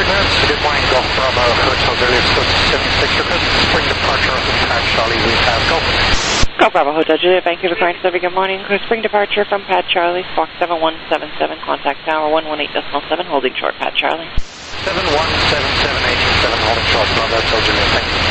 minutes. Good morning, Golf Bravo, Hotel Juliet, 76 request, spring departure from Pat Charlie, we have go. Golf Bravo, Hotel Juliet, thank you for calling Pacific. Good morning. Spring departure from Pat Charlie, Fox 7177, contact tower 118.7, holding short, Pat Charlie. 7177, holding short, Bravo, Hotel Juliet, thank you.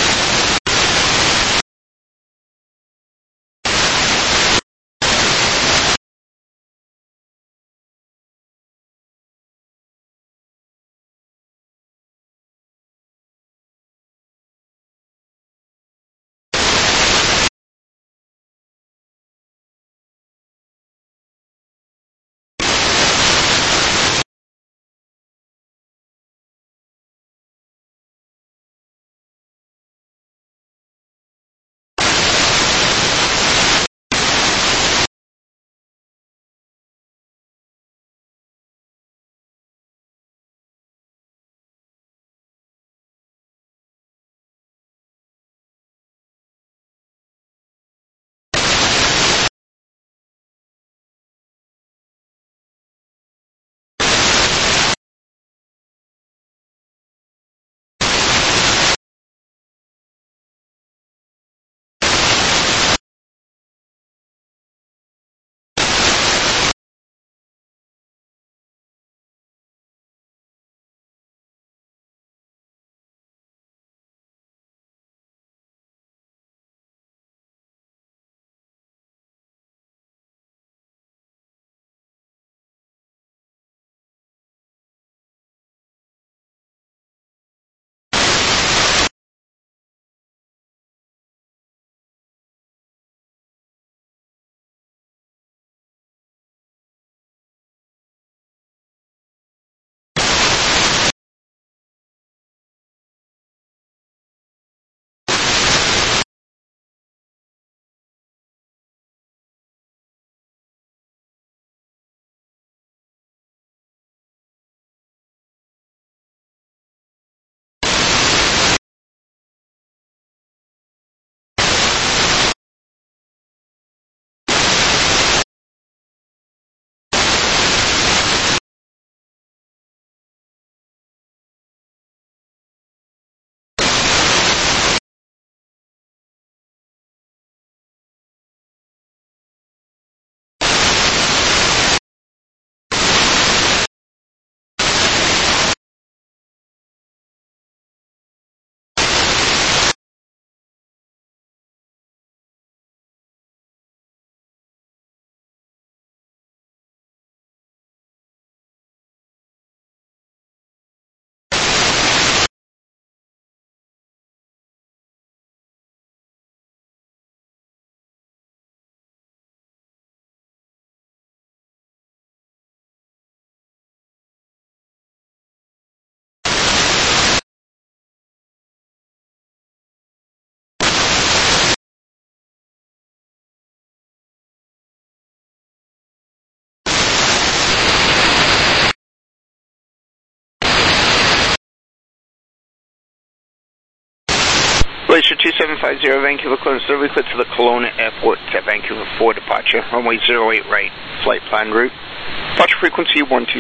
Glacier 2750, Vancouver, clearance delivery clear to the Kelowna Airport at Vancouver for departure. Runway 08 right, flight plan route. Departure frequency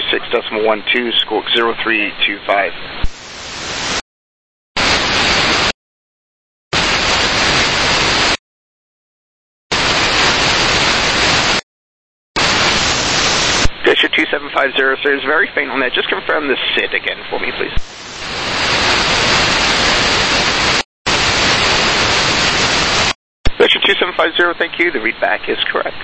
126.12, squawk 0325. Glacier 2750, sir, is very faint on that. Just confirm the SID again for me, please. Glacier 2750, thank you. The readback is correct.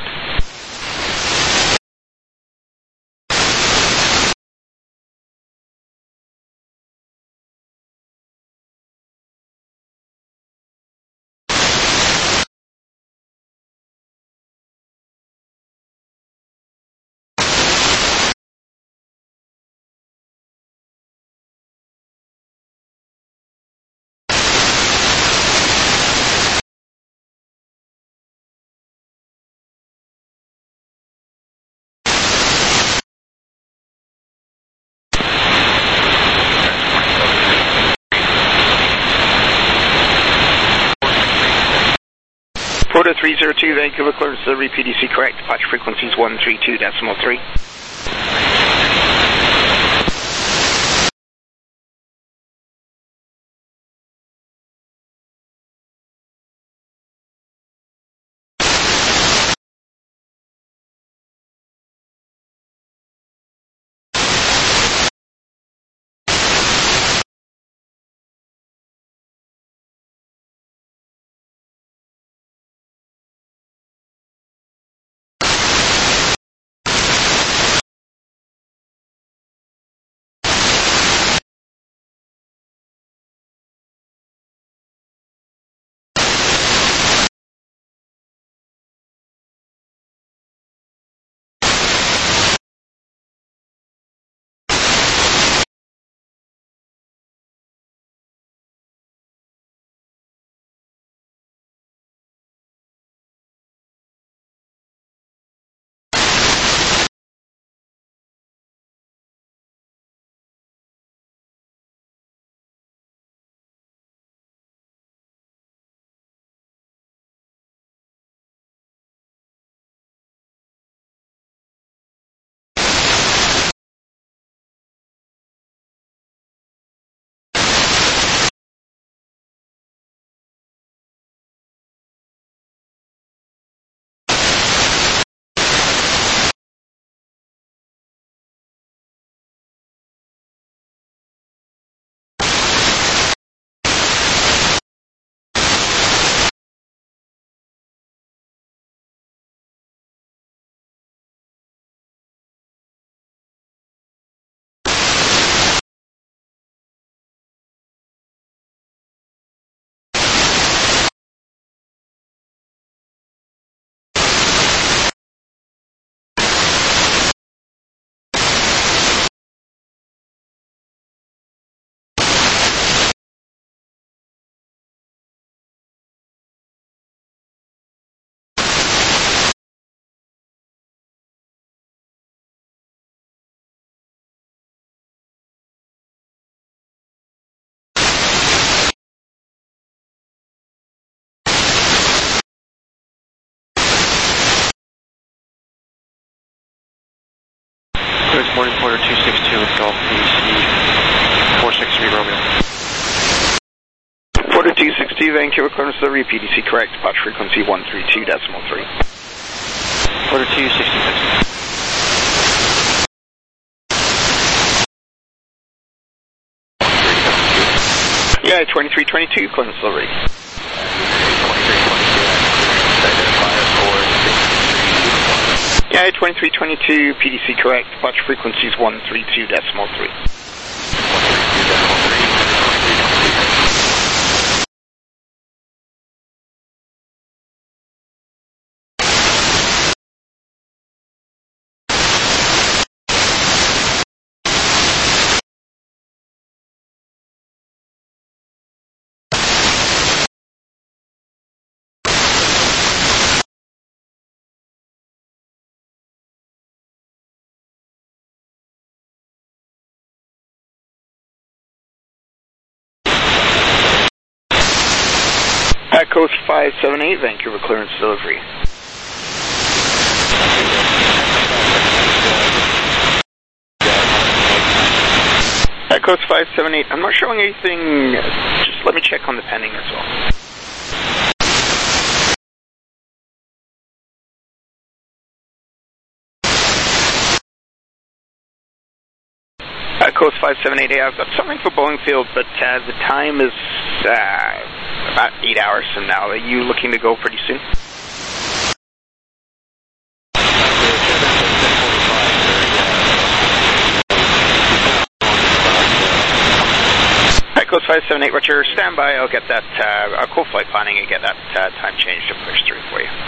Porter 302, Vancouver, clearance delivery, PDC correct. Departure frequency is 132.3. Morning Porter 262 with Golf PDC 463 Romeo. Porter 260, Vancouver Clearance Delivery, PDC correct, departure frequency 132.3. Porter 266. Yeah, 2322, Clearance Delivery. 2322. Yeah, 2322, PDC correct, departure frequency is 132.3. Coast 578, Vancouver Clearance Delivery. Coast 578, I'm not showing anything, just let me check on the pending as well. Coast 578, I've got something for Boeing Field, but the time is about 8 hours from now. Are you looking to go pretty soon? Coast 578, Roger, stand by. I'll get that, I'll call flight planning and get that time changed to push through for you.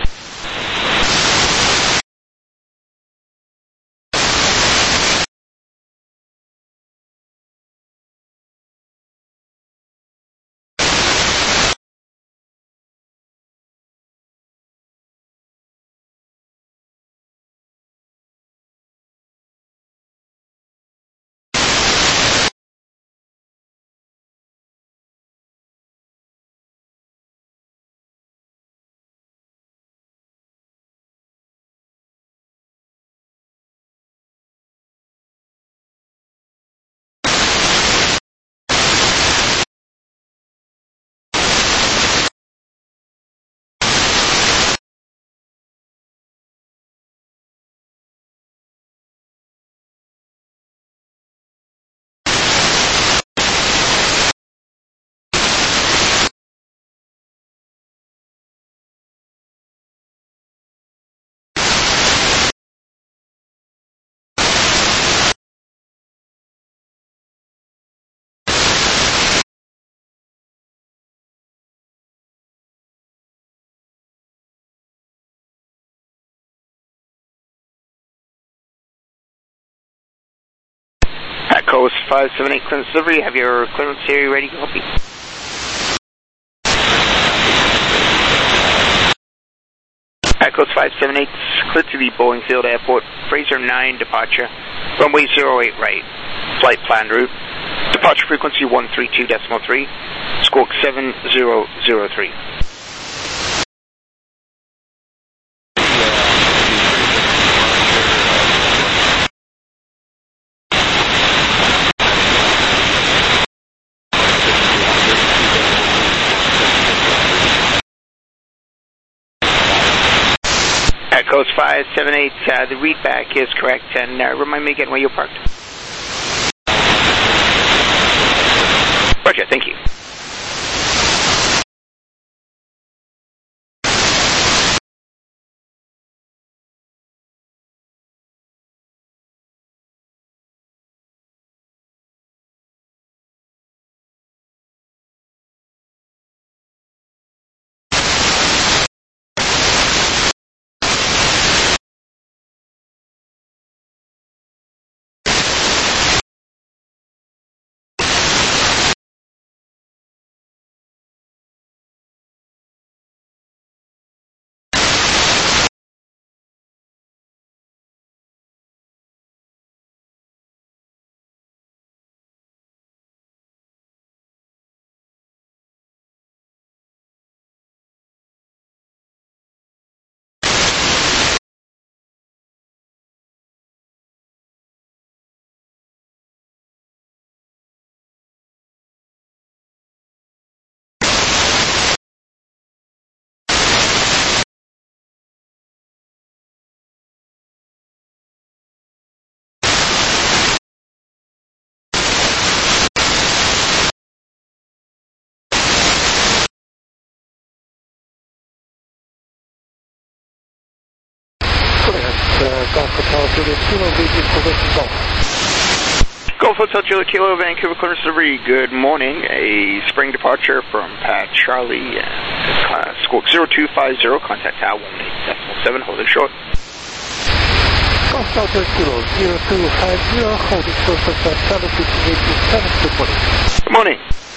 Coast 578, clearance delivery. Have your clearance area ready to copy? Coast 578, cleared to the Boeing Field Airport, Fraser 9 departure, runway 08 right, flight plan route, departure frequency 132.3, squawk 7003. Coast 578, the readback is correct, and remind me again where you're parked. Roger, thank you. Golf Hotel Juliet Kilo, VG position Golf. Golf Hotel Juliet Kilo, Vancouver Corner Delivery. Good morning. A spring departure from Pat Charlie, squawk 0250, contact tower 18.7, holding short. Golf Hotel Juliet Kilo, 0250, holding short for 7, good morning. Good morning.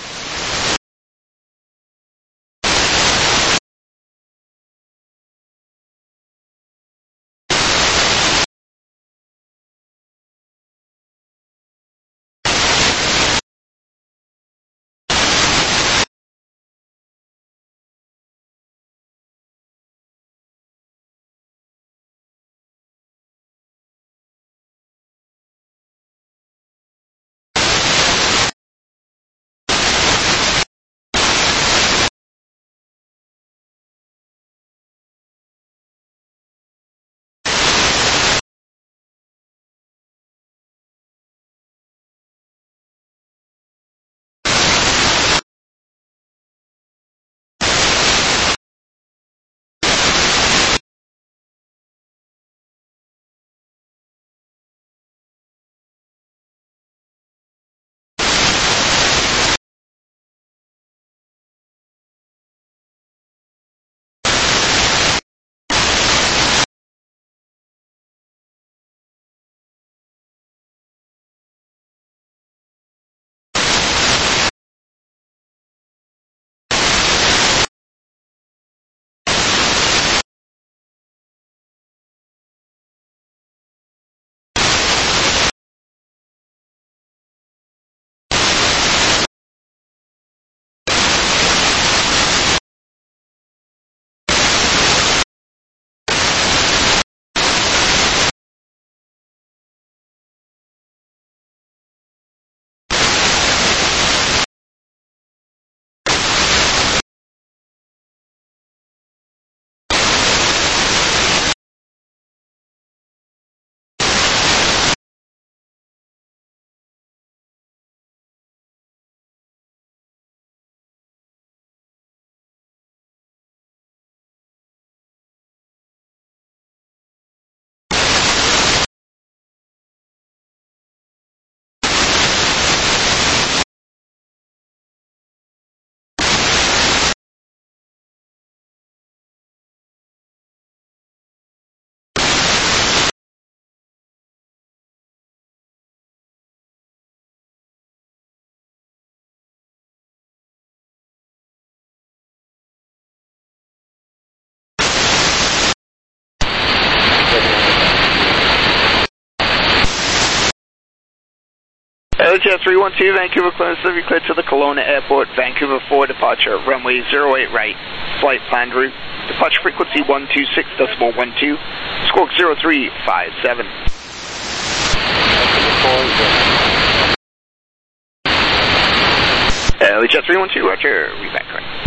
LHS 312, Vancouver Clearance Delivery, cleared to the Kelowna Airport, Vancouver 4 departure, runway 08 right, flight planned route, departure frequency 126.12, squawk 0357. LHS 312, roger, reback correct.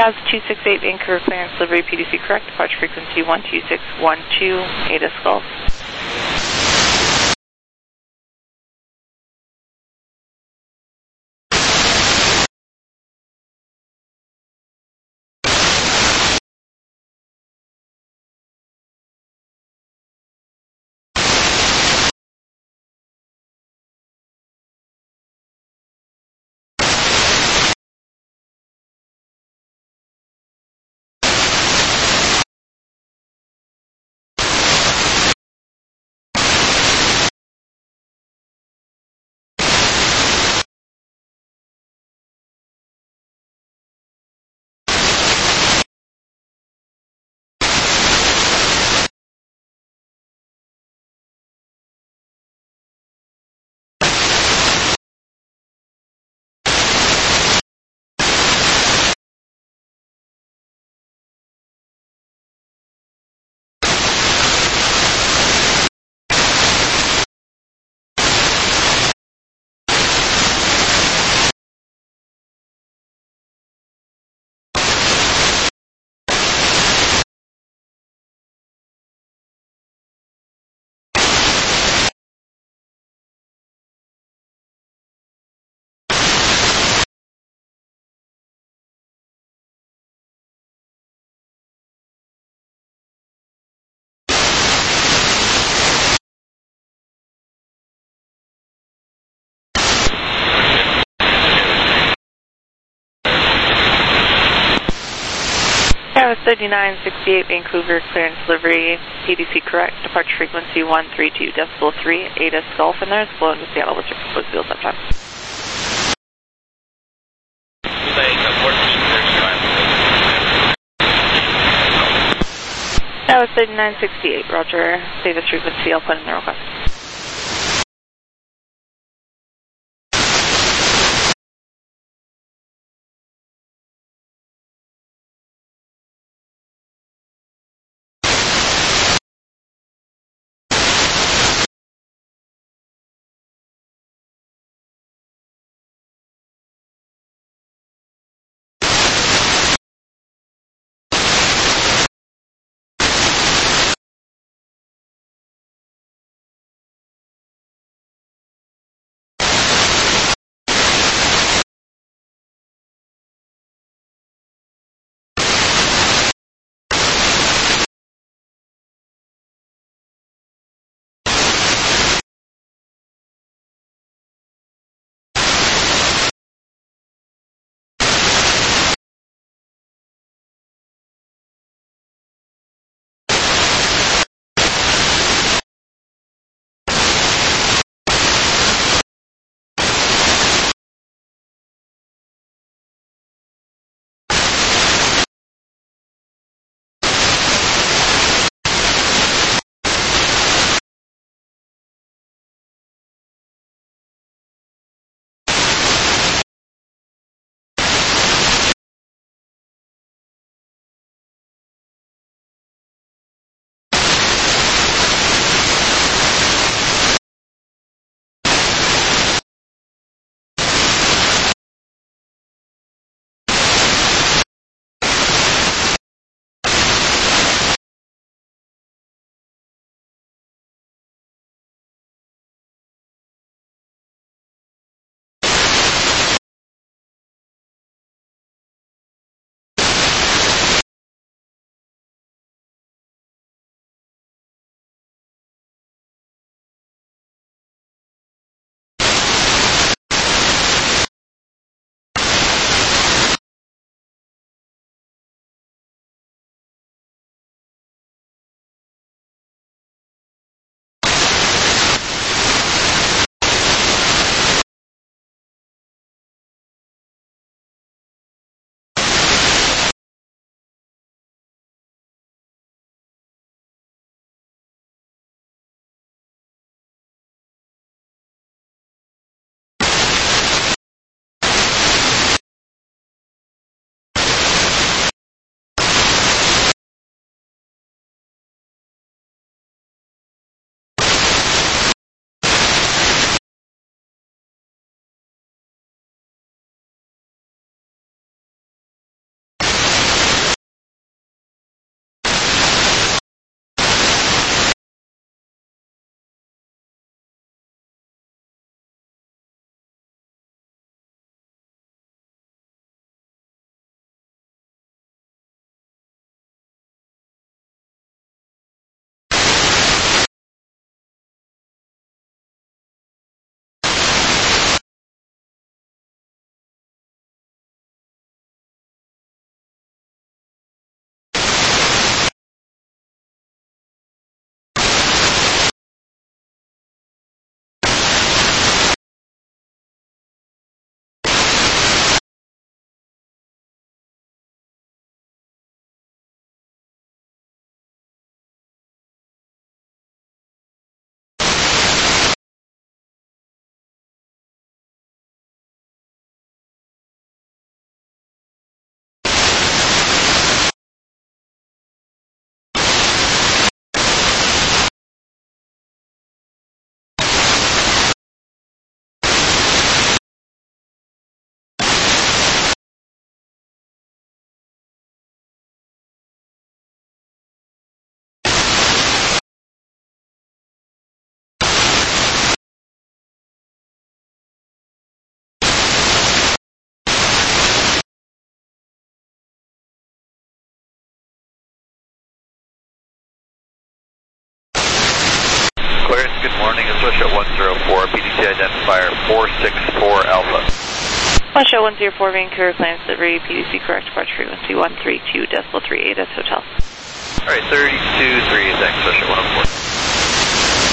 Gaz 268 Vancouver clearance delivery PDC correct, departure frequency 12612, ATIS Golf. Gaz 3968 Vancouver clearance delivery PDC correct, departure frequency 132.3, ATIS Golf, and there's flown to Seattle with proposed field uptime. Gaz 3968, roger, safest frequency, I'll put in the request. Show 104, PDC identifier 464 Alpha. One Show 104, Vancouver, Clearance Delivery, PDC correct, departure frequency 132.3, ATIS Hotel. Alright, 32.3, thanks, Show 104.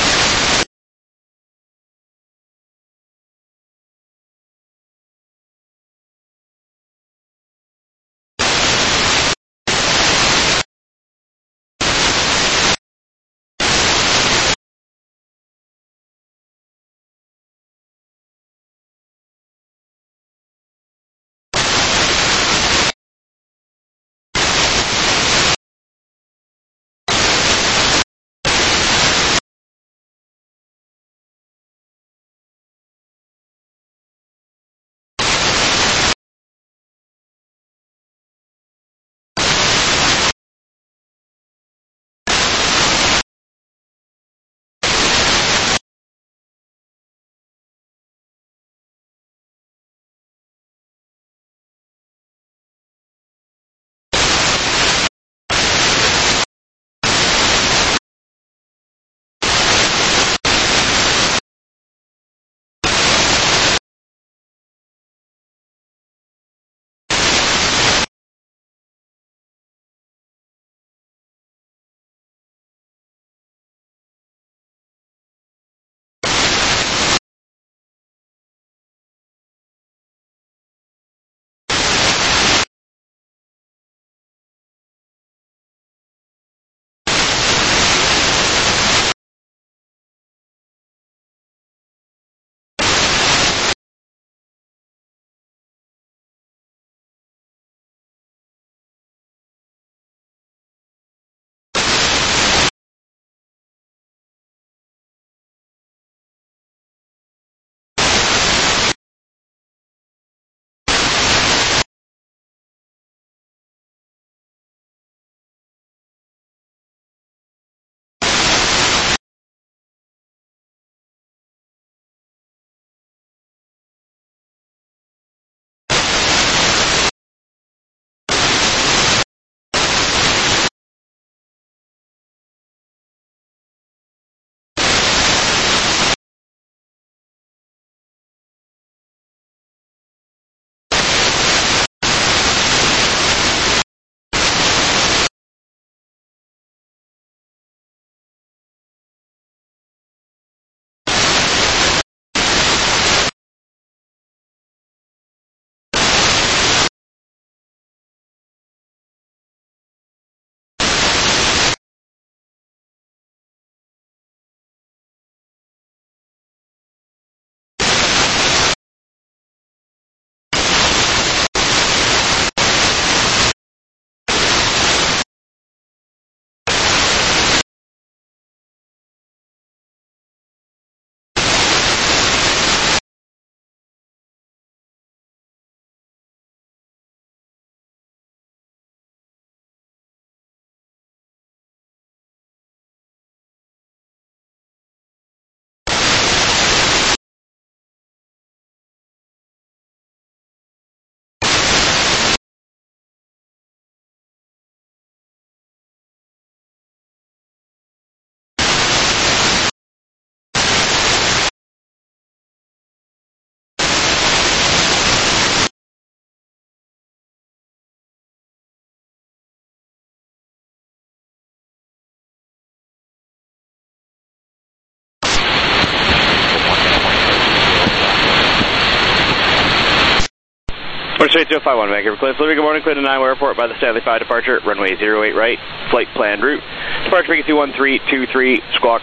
Straight 251, Vancouver, clear delivery, good morning, clear to 9 Airport by the Stanley 5 departure, runway 08 right, flight planned route, departure frequency 1323, squawk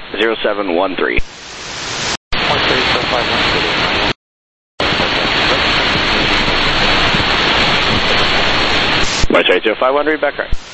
0713. 13251, straight 251, read back right.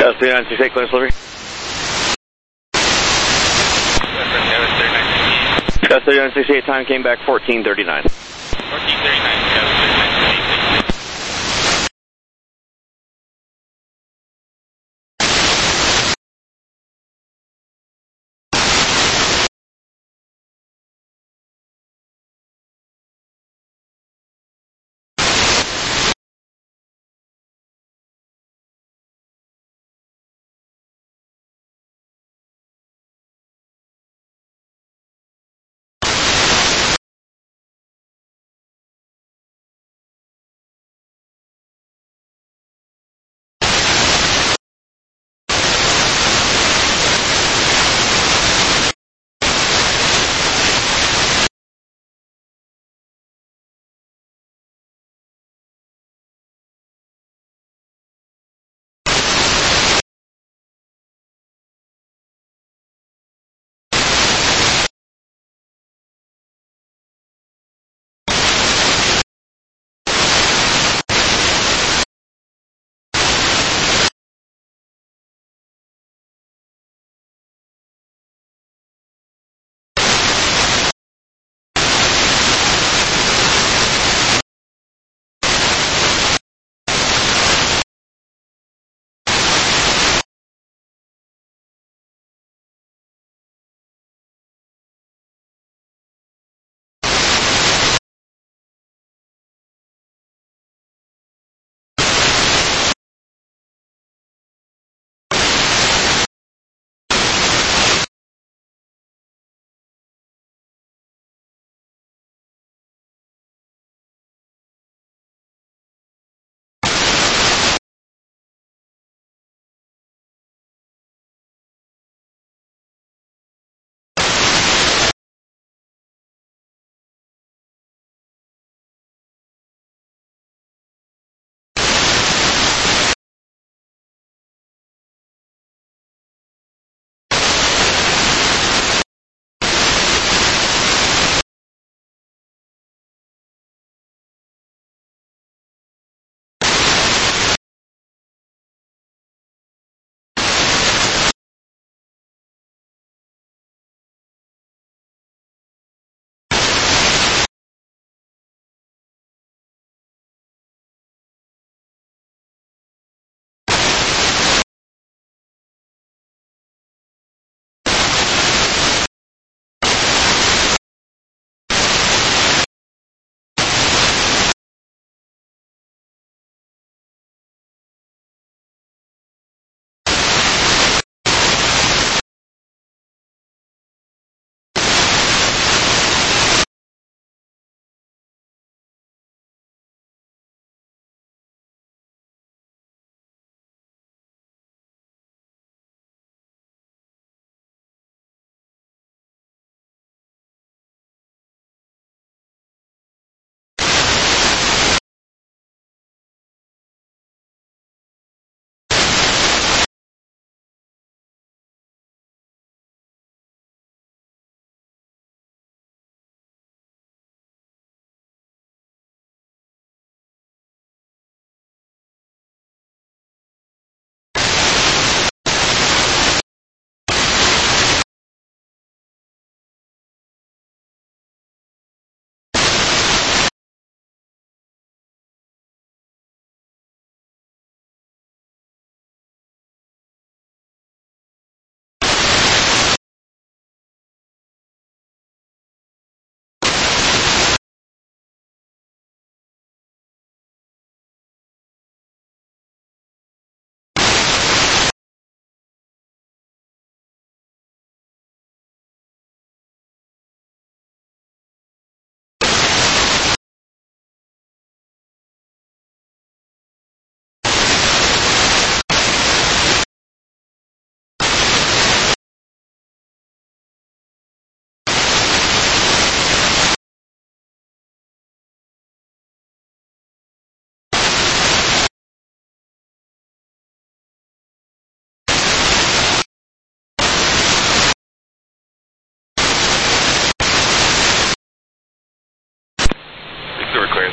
3968, clearance delivery. That's 3968, time came back 1439. 1439,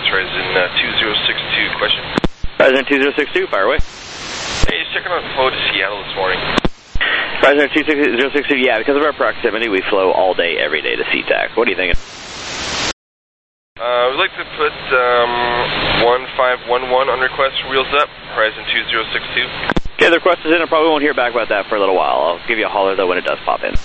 Horizon 2062, fire away. Hey, checking out the flow to see Seattle this morning. Rising 060, yeah, because of our proximity, we flow all day, every day to SeaTac. What are you thinking? We'd like to put 1511 on request for Wheels Up, Horizon 2062. Okay, the request is in. I probably won't hear back about that for a little while. I'll give you a holler, though, when it does pop in.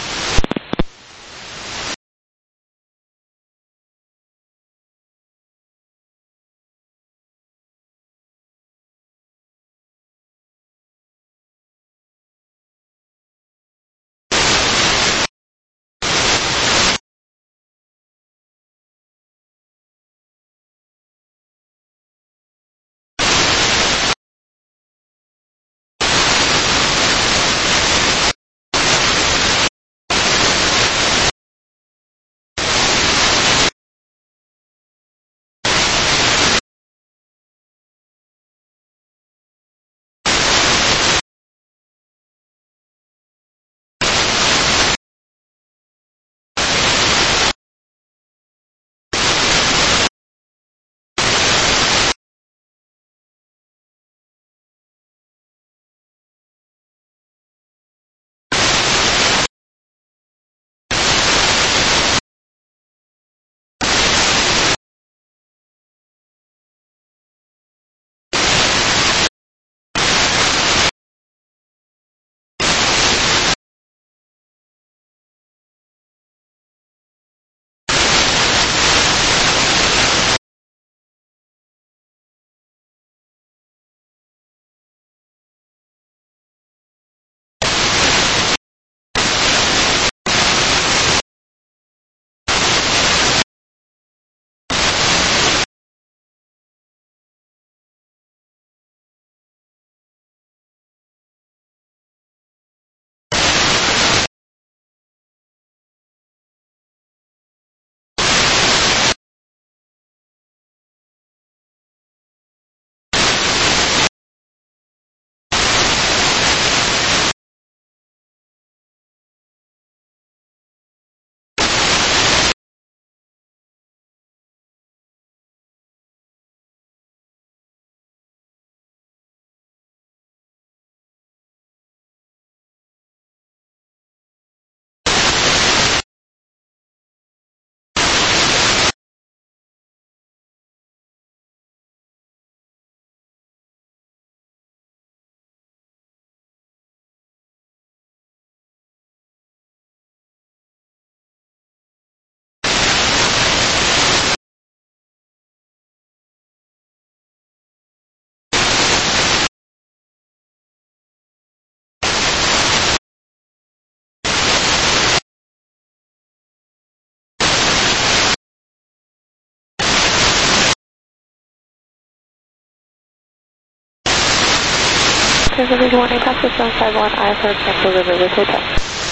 Good morning, Pastor 751, I heard Campbell River with hotel.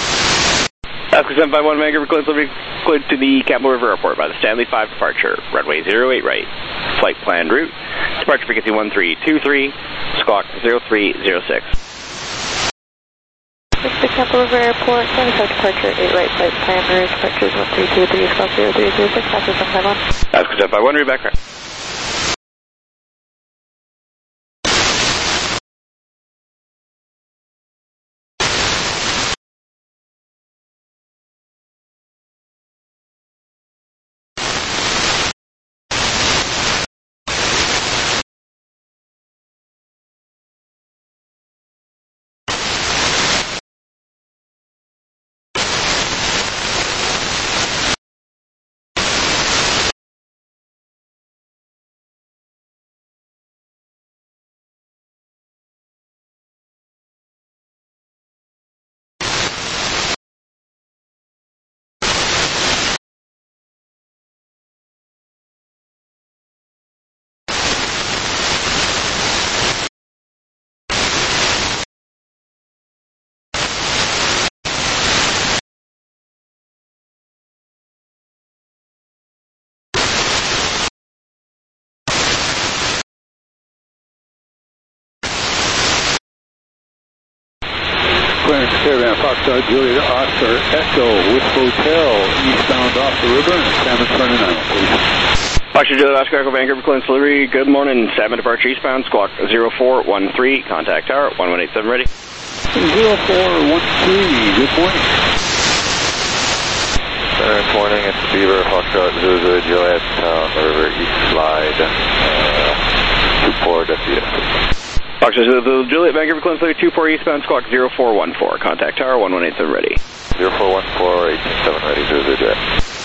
Pastor 751, Vancouver, cleared to the Campbell River Airport by the Stanley 5 departure, runway 08 right, flight planned route, departure frequency 1323, squawk 0306. This is the Campbell River Airport, Stanley 5 departure, 8 right, flight planned route, departure 1323, squawk 0306, Pastor 751. Pastor 751, read back right. Clarence Caravan, Foxtrot, Juliet, Oscar, Echo, with Hotel, eastbound off the river, and Salmon 29, please. Foxtrot, Juliet, Oscar, Echo, Vancouver, Clarence Delivery, good morning, Salmon departure eastbound, squawk 0413, contact tower, 1187 ready. 0413, good morning. Good morning, it's Beaver, Foxtrot, Zulu, Juliet, on the river East Slide, 24 WS. Foxtrot, Zulu, Juliet, Vancouver, Clinton, 24 eastbound, squawk 0414, contact tower 1187 ready. 0414, 827 ready, Zulu, Juliet.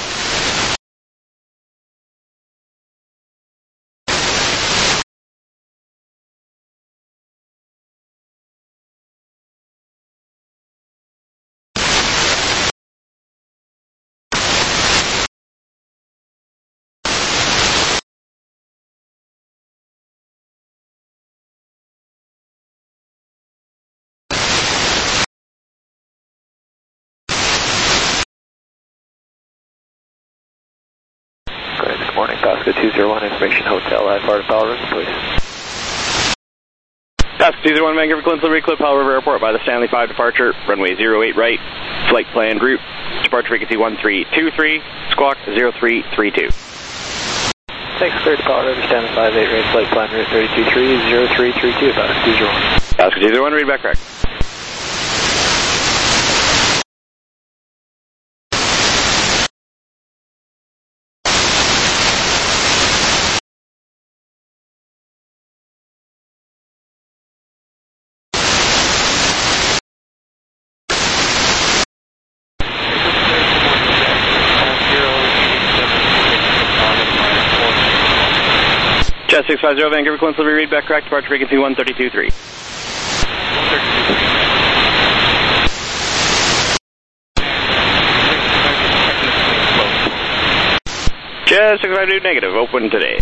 Good morning, Costco 201, information hotel at Florida Powell River, please. Costco 201, Vancouver, Clinton, Reclip, Powell River Airport by the Stanley 5 departure, runway 08 right, flight plan route, departure frequency 1323, squawk 0332. Thanks, clear to Powell River, Stanley 58 right, flight plan route 323, 0332, Costco 201. Costco 201, read back correct. Jet 650, Vancouver, Clinton, read back correct, departure frequency 1323. Jet 650, negative, open today.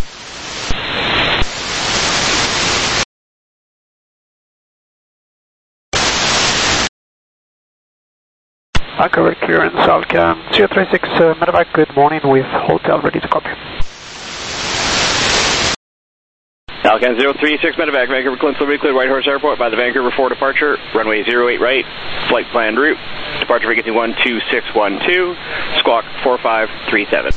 Vancouver clearance, Alcam 036, medevac, good morning with hotel ready to copy. Alcan 036, medevac, Vancouver, Clinton, cleared Whitehorse Airport by the Vancouver 4 departure, runway 08 right, flight planned route, departure frequency 12612, squawk 4537.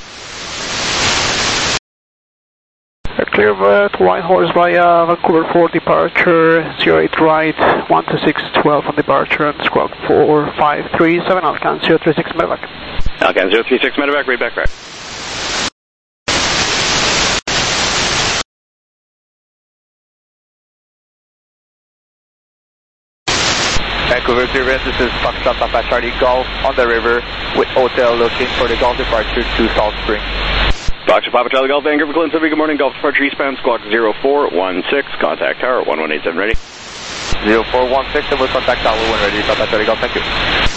Clear to Whitehorse via Vancouver 4 departure, 08 right, 12612 on departure and squawk 4537, Alcan 036, medevac. Alcan 036, medevac, read back correct. Vancouver clearance, this is Foxtrot Papa Charlie Golf on the river with hotel looking for the Golf departure to Salt Spring. Foxtrot Papa Charlie Golf, Vancouver, Clinton, good morning, Golf departure eastbound, squawk 0416, contact tower 1187 ready. 0416 and we'll contact tower 1 ready, Papa Charlie Golf, thank you.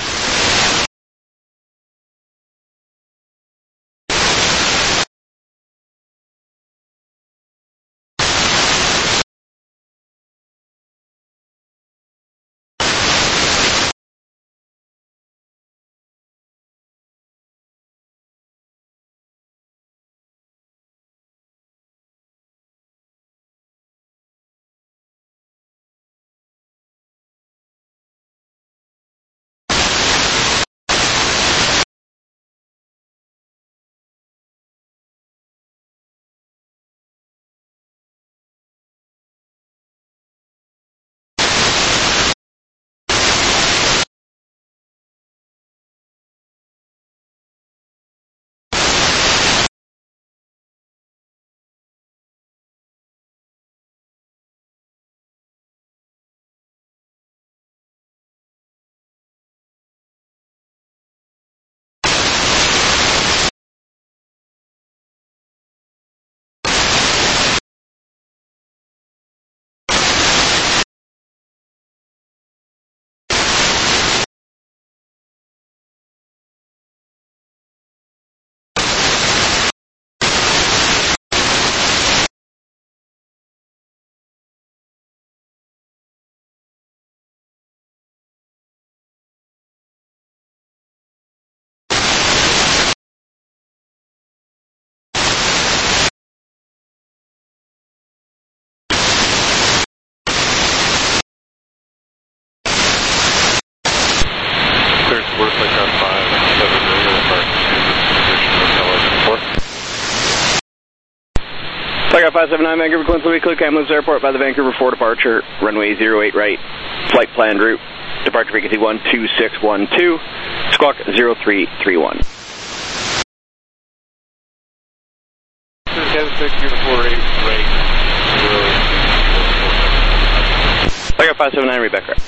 Flight 579, Vancouver, Clinton, Clear Kamloops Airport by the Vancouver 4 departure, runway 08 right, flight planned route, departure frequency 12612, squawk 0331. I got 579, read back correct.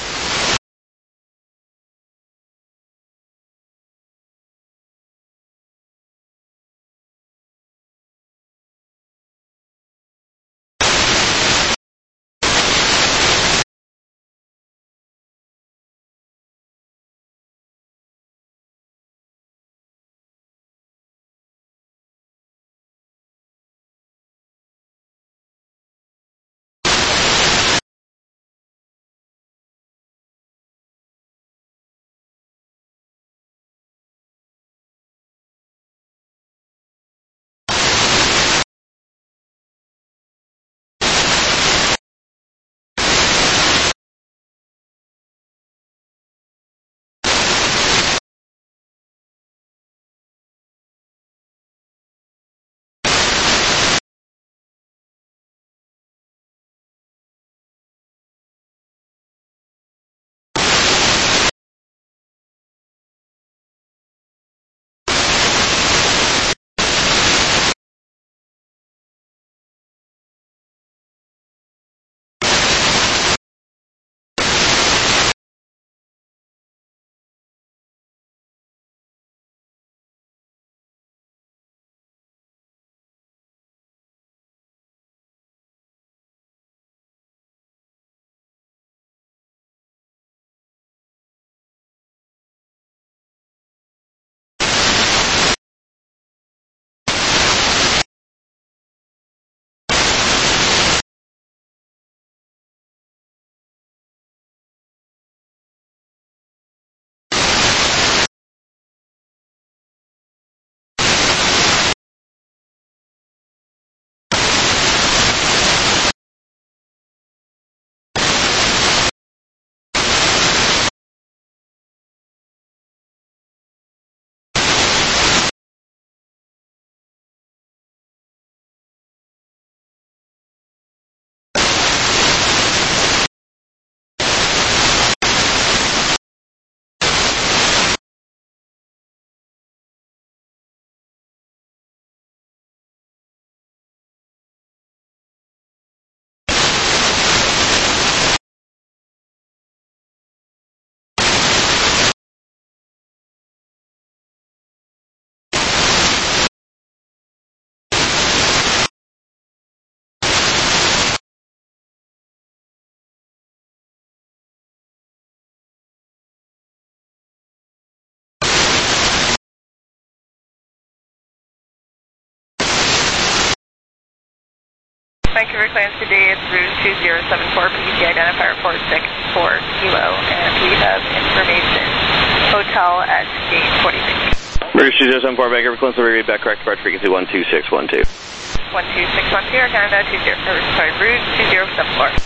Vancouver claims today it's route 2074, PC identifier 464 Kilo, and we have information hotel at gate 46. Route 2074, Vancouver claims to read back correct, departure frequency 12612. 12612, Canada 20, route 2074.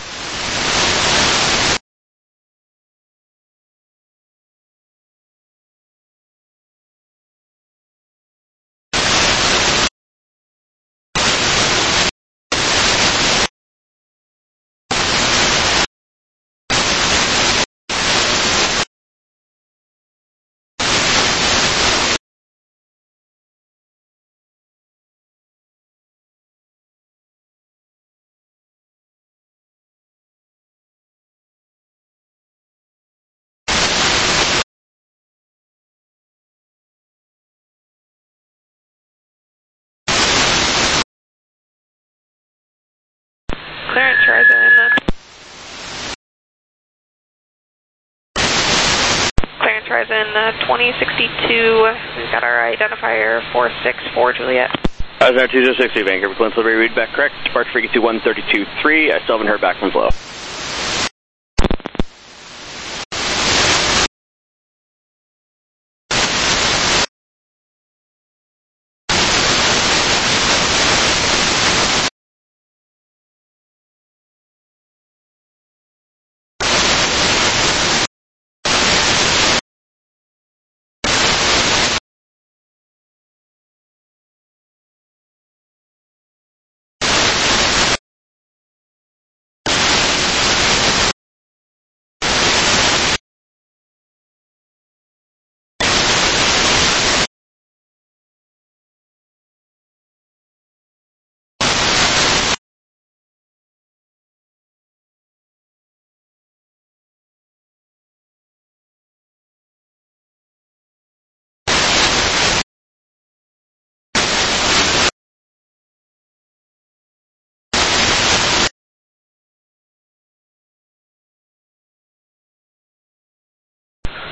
Clearance horizon. Clearance horizon 2062. We've got our identifier 464 Juliet. Horizon 2060, Vancouver Clint Delivery, read back correct. Departure frequency 132.3. I still haven't heard back from Flow.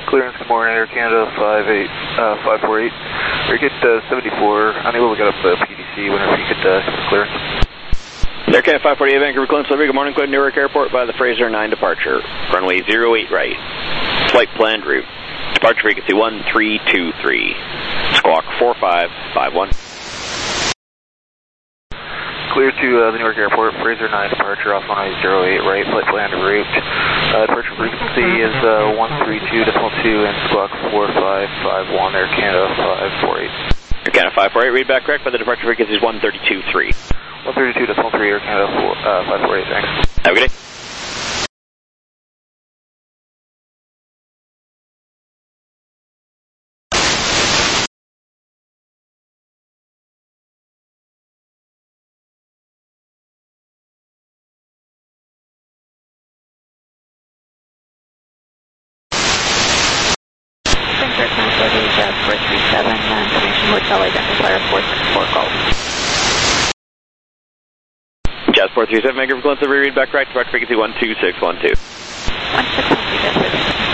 Clearance, good morning, Air Canada 548. We get 74, unable to get up the PDC, whenever you could clearance. Air Canada 548, Vancouver Clearance Delivery, good morning, Quinn, Newark Airport by the Fraser 9 departure. Runway 08 right, flight planned route. Departure frequency 1323, squawk 4551. Clear to the Newark Airport, Fraser 9 departure off runway 08 right, flight planned route. Departure frequency is 132.2 and squawk 4551, Air Canada 548. Air Canada 548, read back correct, but the departure frequency is 132.3. 132.3, Air Canada 548, thanks. Have a good day. Jazz 437, information hotel identifier 464 Golf. Jazz 437, Vancouver Clearance Delivery, read back correct, departure frequency 12612. 1612, Jazz 437.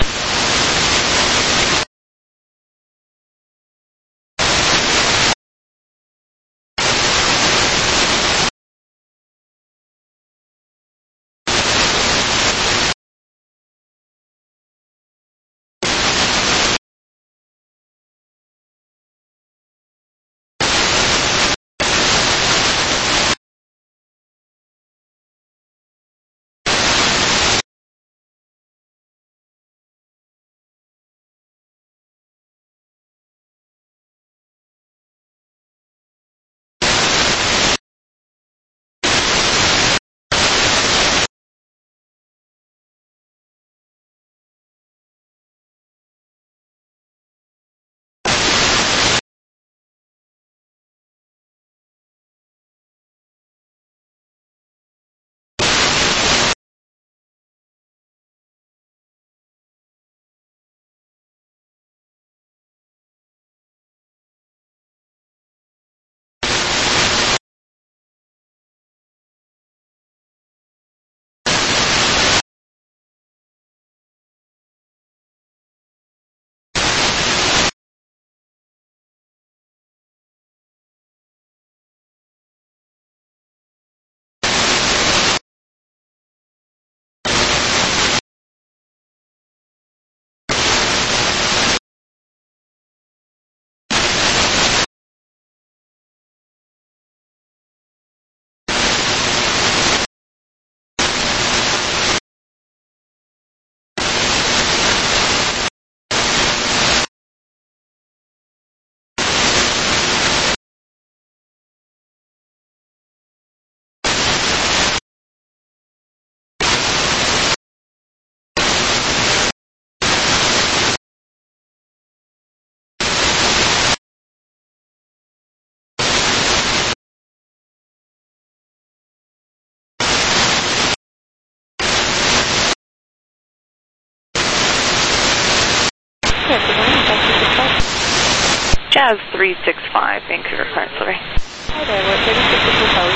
Jazz 365, Vancouver Clearance Delivery. Hi there, we're 36 Hotel,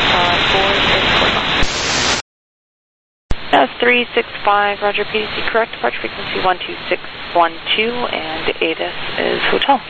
464. Jazz 365, Roger, PDC correct, departure frequency 12612, and ATIS is hotel.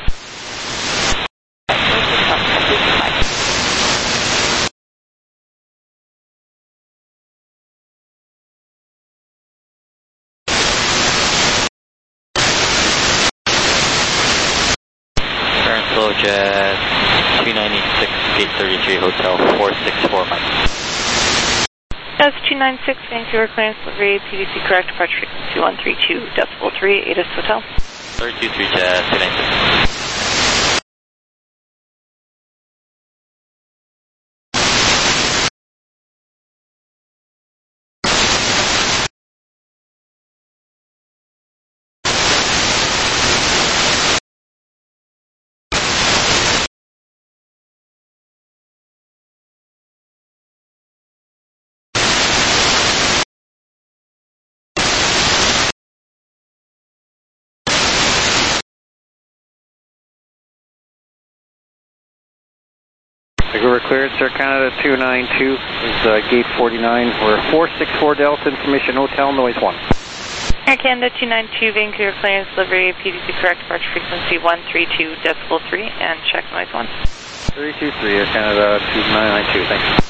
Slow Jazz 296, gate 33, hotel 464 Mike. Jazz 296, Vancouver Clearance Delivery, PDC correct, departure frequency 132.3, ATIS hotel. 323 Jazz 296. Vancouver Clearance, Air Canada 292 is gate 49. We're 464 Delta, information hotel, noise 1. Air Canada 292, Vancouver clearance delivery, PDC correct, departure frequency 132.3, and check noise 1. 323, Air Canada 2992, thank you.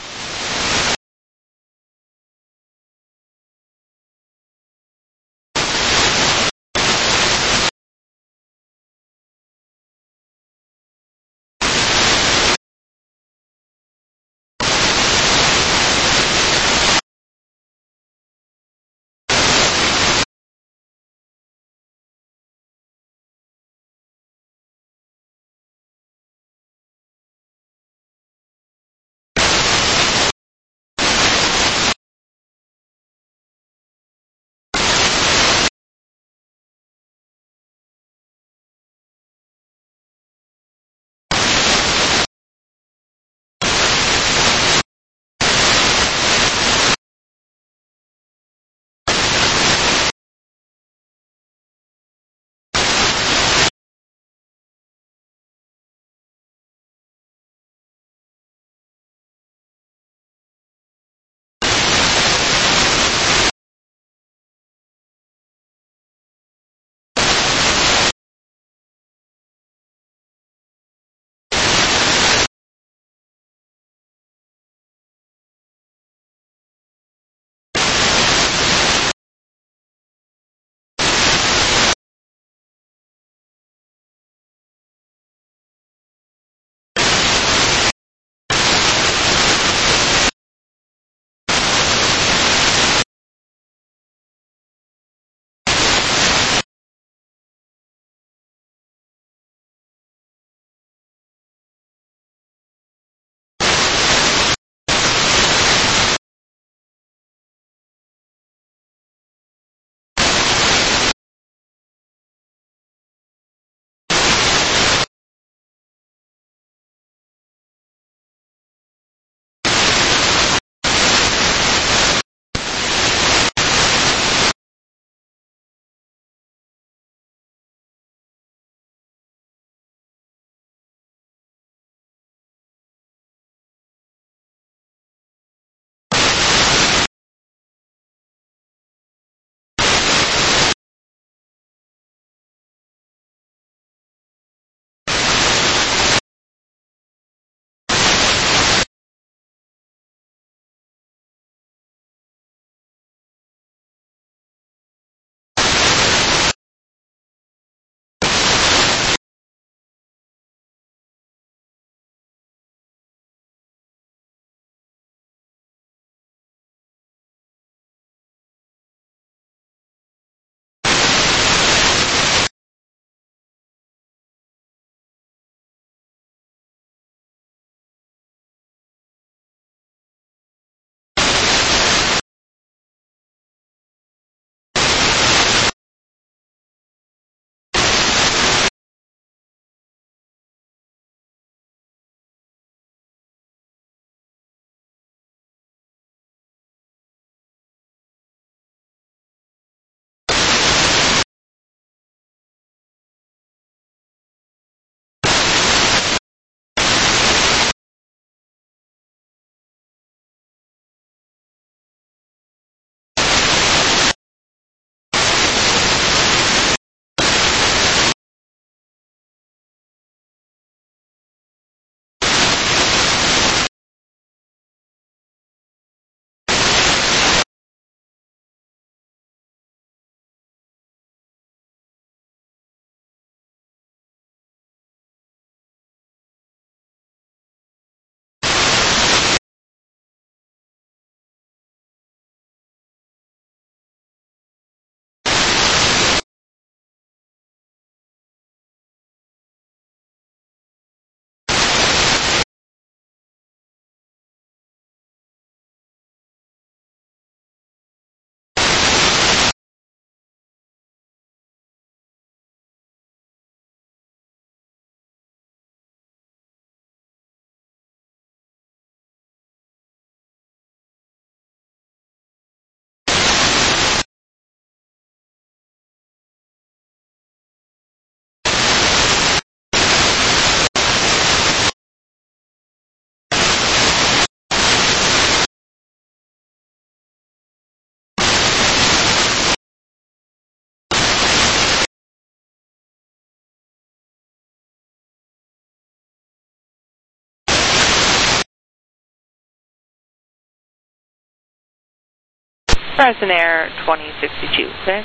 Horizon Air 2062, clear.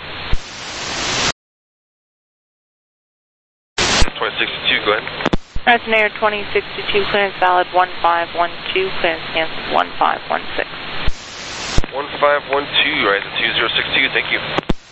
2062, go ahead. Horizon Air 2062, clearance valid 1512, clearance cancelled 1516. 1512, Horizon 2062, thank you.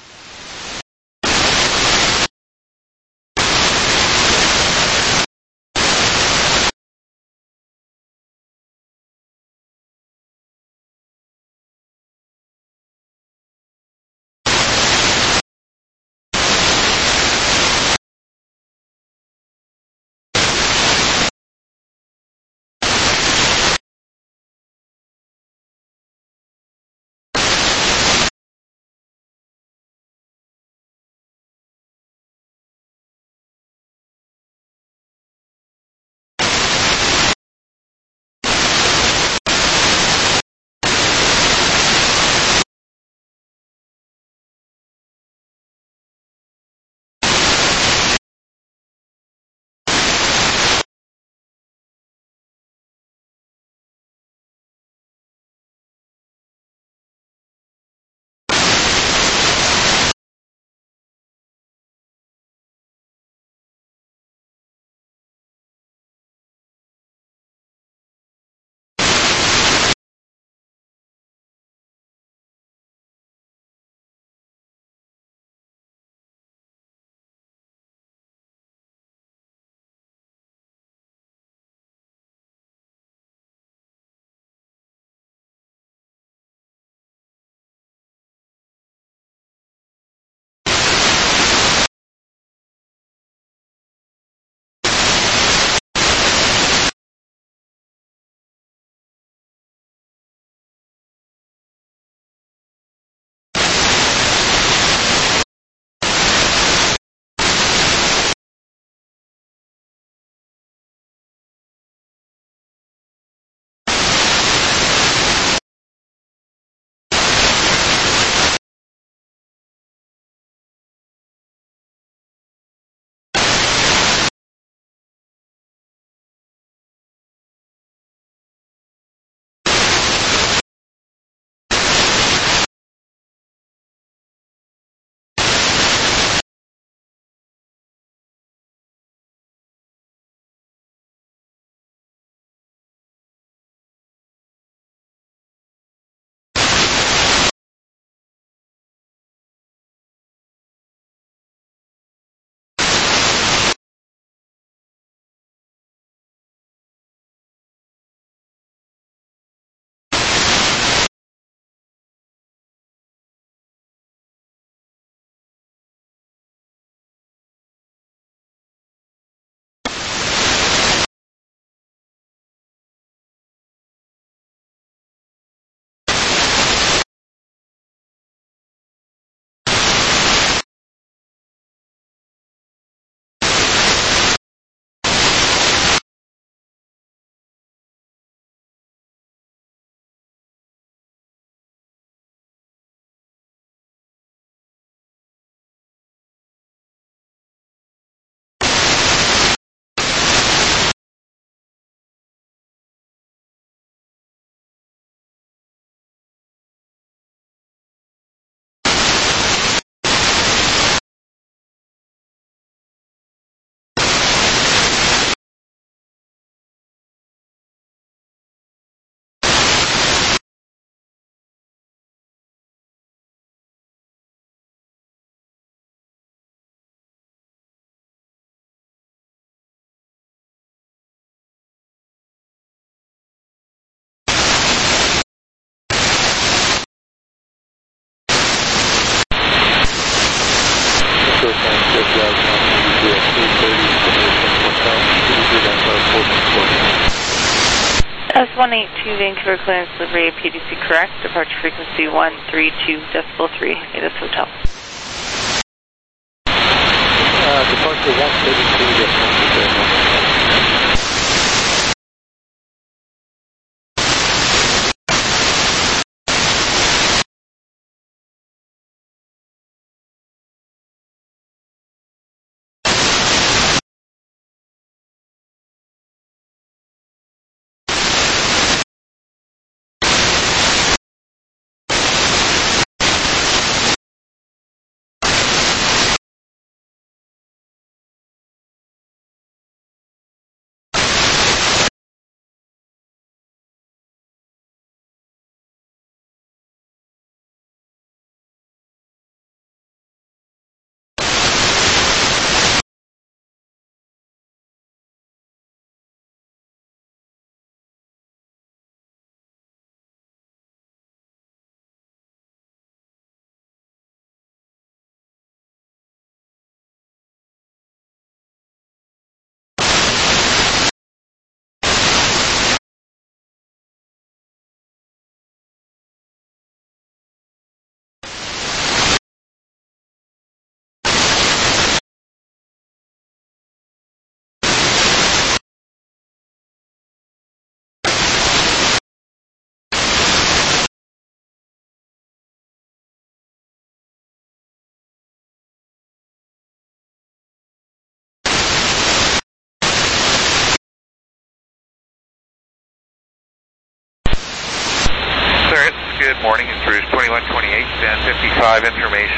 S182 Vancouver clearance delivery PDC correct, departure frequency 132.3, ATIS Hotel. Departure 132.3.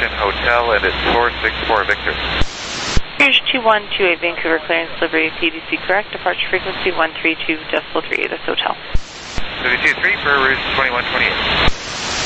Junction Hotel, and it's 464 Victor. Here's 2128 Vancouver clearance delivery PDC correct, departure frequency 132.3, this hotel. 32.3 for route 2128.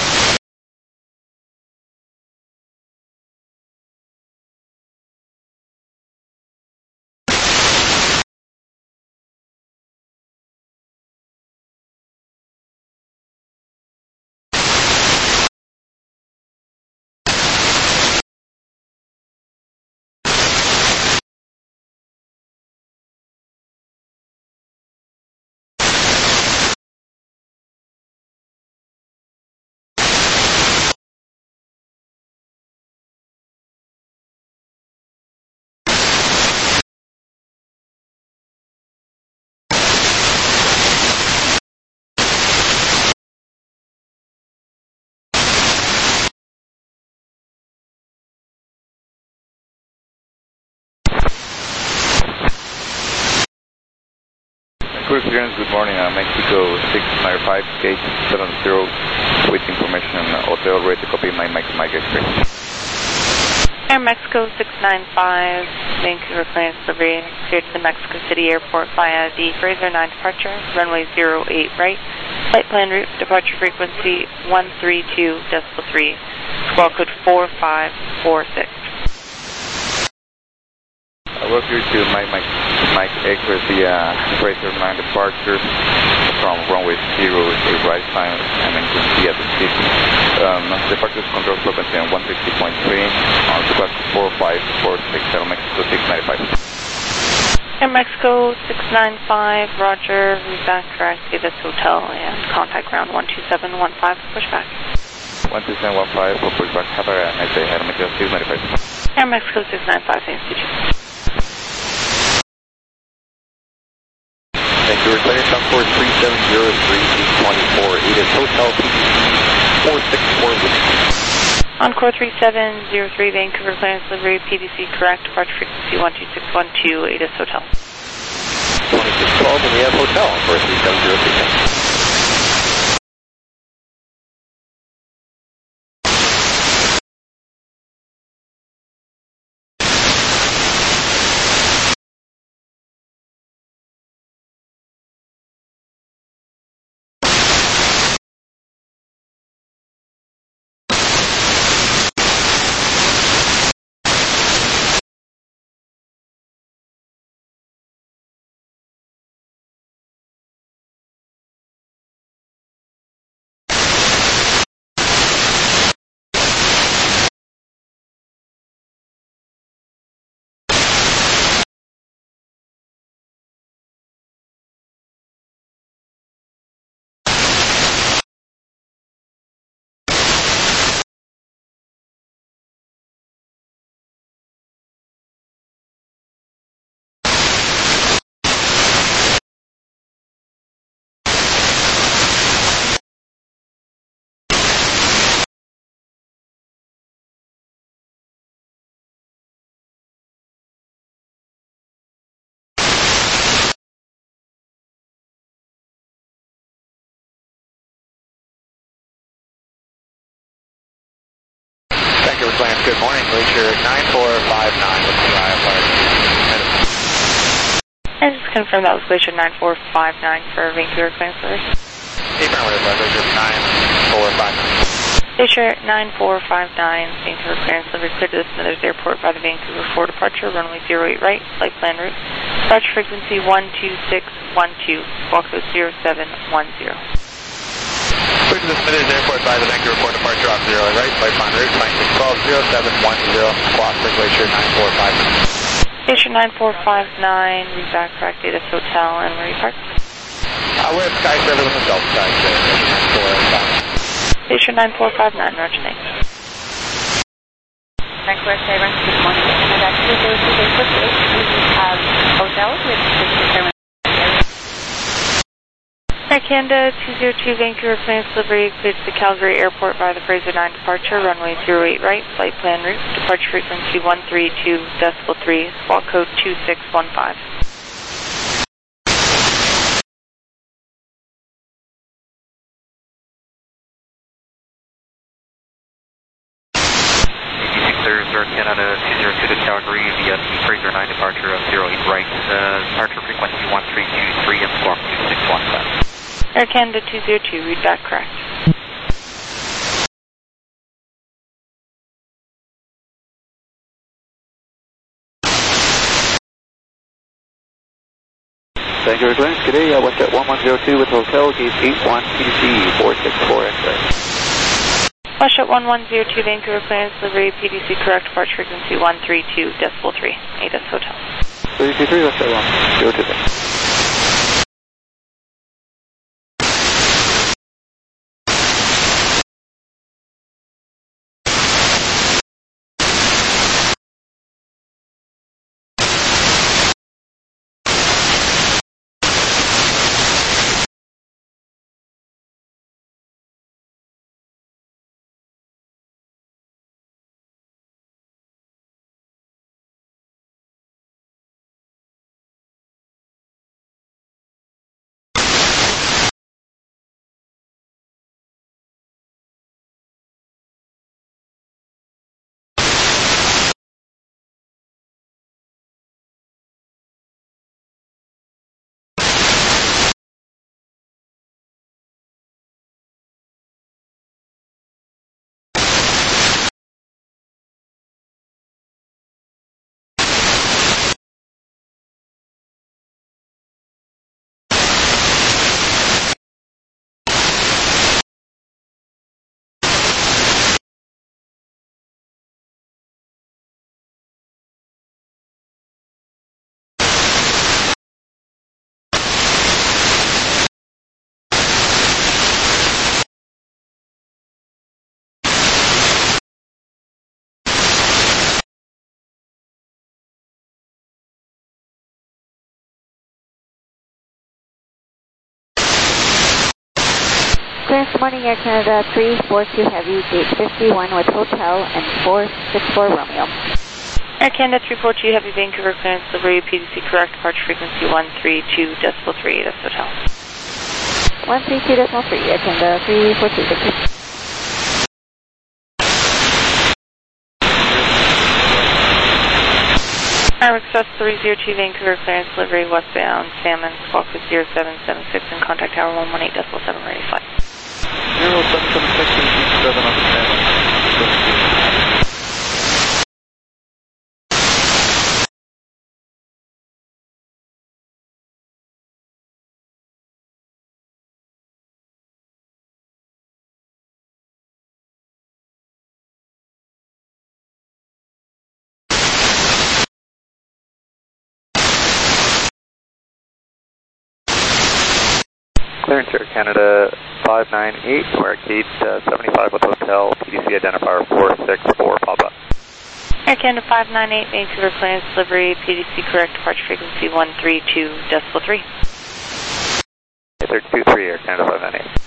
Vancouver clearance, good morning. Mexico 695, gate 70, with information hotel, ready to copy my Mike X-ray. Air Mexico 695, Vancouver clearance delivery, cleared to the Mexico City Airport via the Fraser 9 departure, runway 08 right, flight plan route, departure frequency 132.3, squawk code 4546. I will clear to my Mike X-ray via Fraser 9 departure from runway 08 right, and then to be at the city. Departure control frequency on 150.3 on squawk 4546, Aero Mexico 695. Air Mexico 695, roger, read back correct, to this hotel, and contact ground 12715 for pushback. 12715 for pushback, have a nice day, Aero Mexico 695. Air Mexico 695, thanks, you. Vancouver clearance on course 3703 Edith Hotel PDC 464 Victor. Encore 3703 Vancouver clearance delivery PDC correct, departure frequency 12612 Edith Hotel. 2612 and we have hotel on course 3703. Good morning, Glacier 9459 with the IFR. I just confirmed that was Glacier 9459 for Vancouver clearance delivery. Affirmative, Glacier 9459. Glacier 9459, Vancouver clearance delivery cleared to the Smithers Airport by the Vancouver 4 departure, runway 08 right, flight plan route, departure frequency 12612, squawk code 0710. Clear to the Smithers Airport by the Vancouver 4 departure off 08 right, flight plan route 2612 0710, squawk for Glacier 9459. Glacier 9459, read back correct, Edith Hotel, and where you parked? We're at Sky Service on the south side, Glacier 9459, roger, thanks. Vancouver Skyrim, good morning. And I've actually go to the quickly. We have hotels with determined. Air Canada 202 Vancouver clearance delivery cleared to the Calgary Airport via the Fraser 9 departure, runway 08 right, flight plan route, departure frequency 132.3, squawk code 2615. 202 to Calgary via the Fraser 9 departure of 08 right. Departure frequency 1323 and squawk 2615. Air Canada 202, read back correct. Vancouver clearance, good day, WestJet 1102 with hotel, gate 81, PDC 464 X-ray. WestJet 1102, Vancouver clearance, delivery, PDC correct, departure frequency 132.3, ATIS Hotel. 323, WestJet 1102. Clearance, good morning, Air Canada 342 Heavy, gate 51 with hotel and 464 Romeo. Air Canada 342 Heavy, Vancouver clearance, delivery, PDC correct, departure frequency 132.3, ATIS Hotel. 132.3, Air Canada 342, thank you. Air Express 302 Vancouver clearance, delivery, westbound, Salmon, squawk with 0776 and contact tower 118.7 ready flight. 0776 7 on the Salmon. Clearance Air Canada 598, we're at gate 75 with hotel, PDC identifier 464 Papa. Air Canada 598, Vancouver clearance, delivery, PDC correct, departure frequency 132.3. 323, Air Canada 598.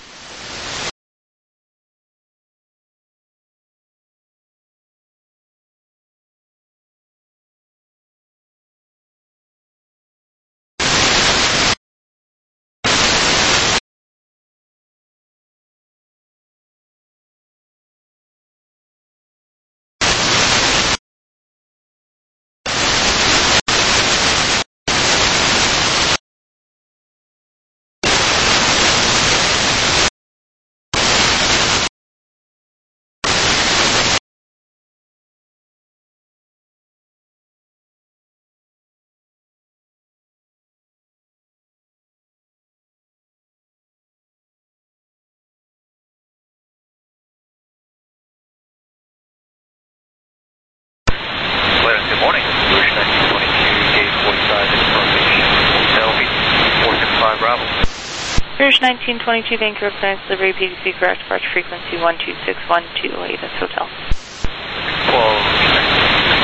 Good morning, Rouge 1922, gate 45, information, hotel, 465 Bravo. Rouge 1922, Vancouver clearance, delivery, PDC correct, departure frequency 12612, ATIS Hotel. 12.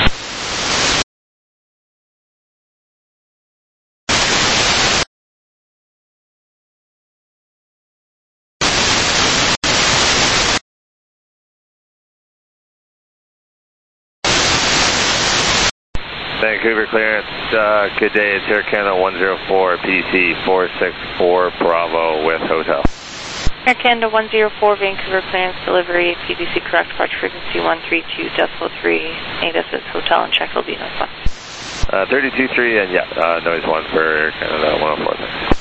Vancouver clearance, good day, it's Air Canada 104, PDC 464 Bravo with hotel. Air Canada 104, Vancouver clearance delivery, PDC correct, departure frequency 132.3, ADSS Hotel and check will be noise 1. 32.3 and yeah, noise 1 for Air Canada 104. Thanks.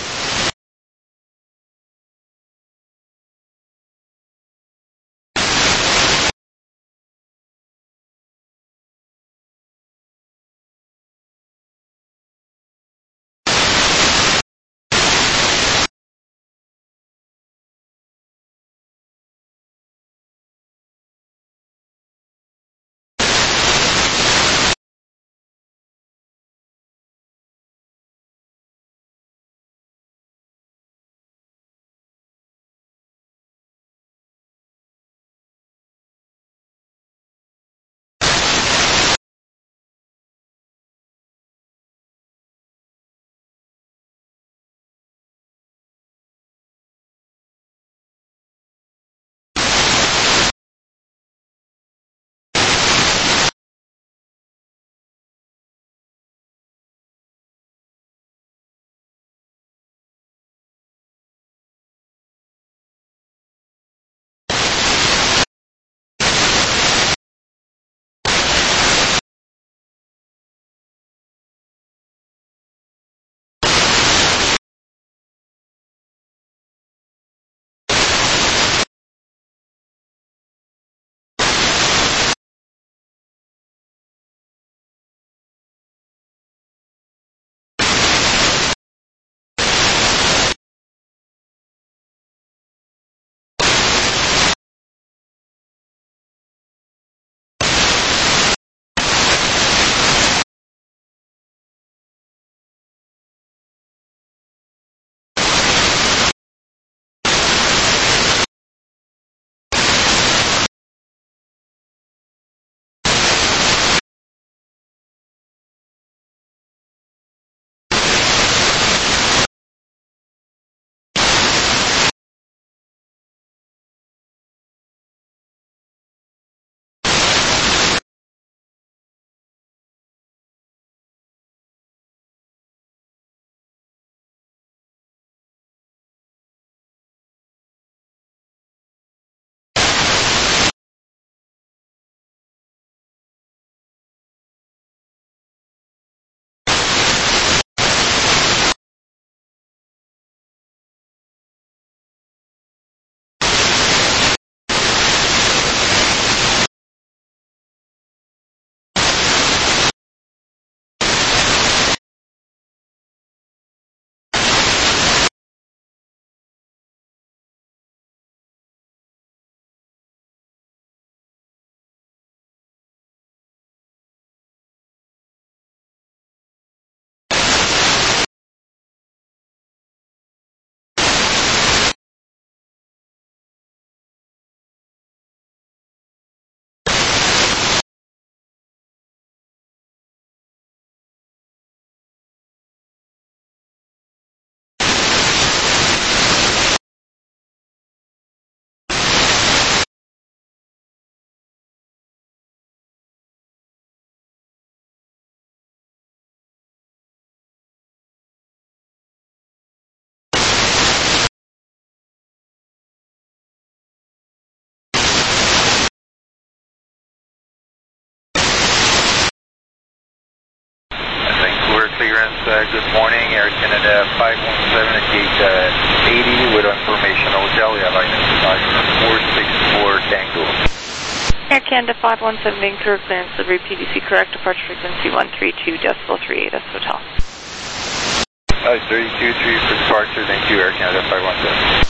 Good morning, Air Canada 517 at gate 80 with information hotel. We have identified 464 Tango. Air Canada 517, Vancouver clearance delivery, PDC correct, departure frequency 132.3, ADSS Hotel. 32.3 for departure, thank you, Air Canada 517.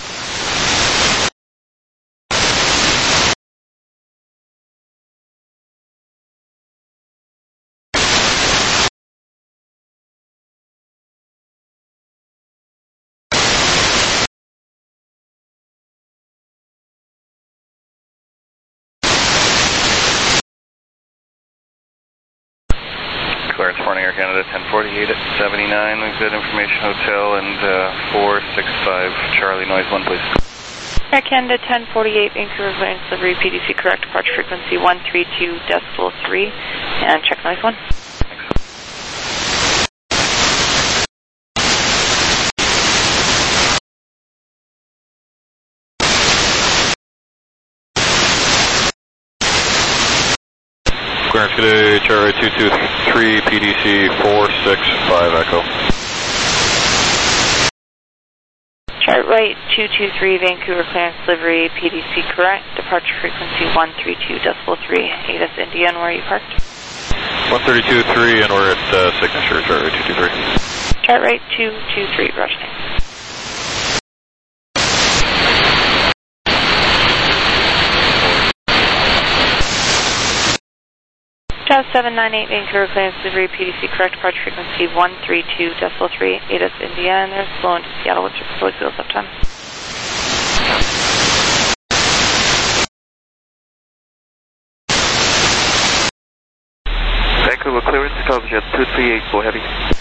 Clearance morning, Air Canada 1048 at 79, exit information hotel and 465 Charlie, noise 1 please. Air Canada 1048, Vancouver clearance delivery, PDC correct, departure frequency 132.3, and check noise 1. Clearance today, Charlie 223, PDC 465 Echo. Chart right 223, Vancouver clearance delivery, PDC correct, departure frequency 132.3, ATIS India, and where are you parked? 132.3, and we're at signature, chart right 223. Chart right 223, rush thanks. Jazz 798, Vancouver clearance delivery, PDC correct, departure frequency 132.3, ATIS India, and there's flown to Seattle. What's your proposed wheels up time? Vancouver clearance, Cargojet 2384 Heavy.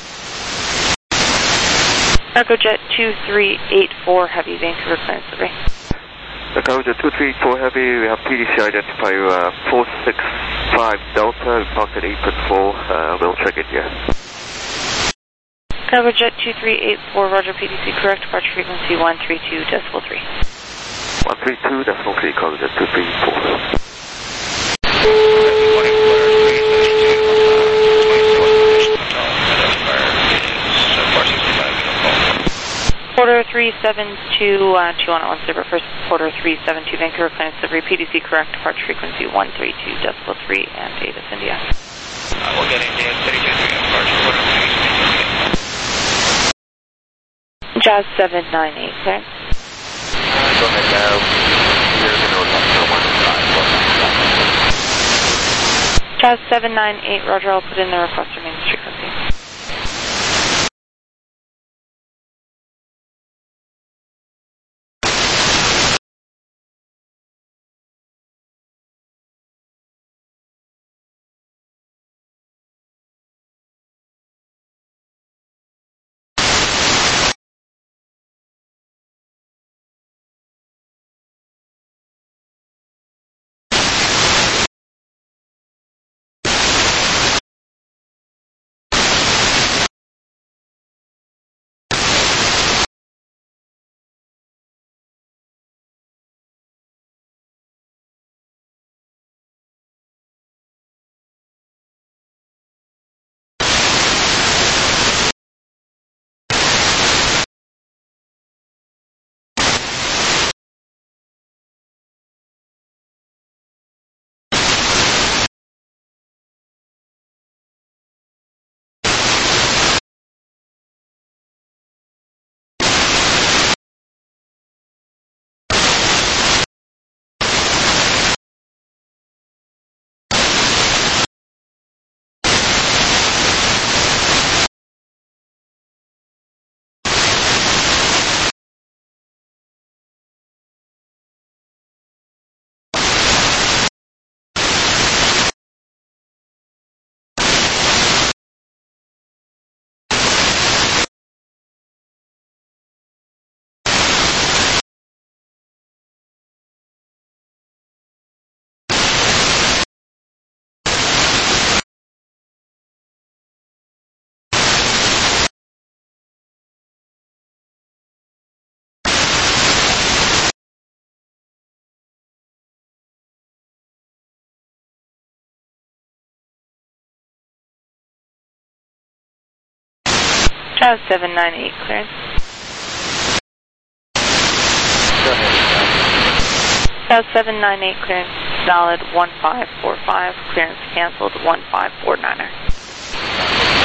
Cargojet 2384 Heavy, Vancouver clearance delivery. The Cargojet 2384 Heavy, we have PDC identifier 465 Delta, parked at 8.4, we'll check it here. Cargojet 2384, roger, PDC correct, departure frequency 132.3. 132.3, Cargojet 2384. Quarter 372, 21 Silver First, quarter 372, Vancouver clearance delivery, PDC correct, departure frequency 132.3, and ATIS India. We'll get India 323, departure quarter 372. Jazz 798, clearance. Go ahead now. Here's the north on Jazz 798, roger, I'll put in the request remains frequency. Jazz 798, clearance. Jazz 798, clearance solid 1545, clearance canceled 1549er.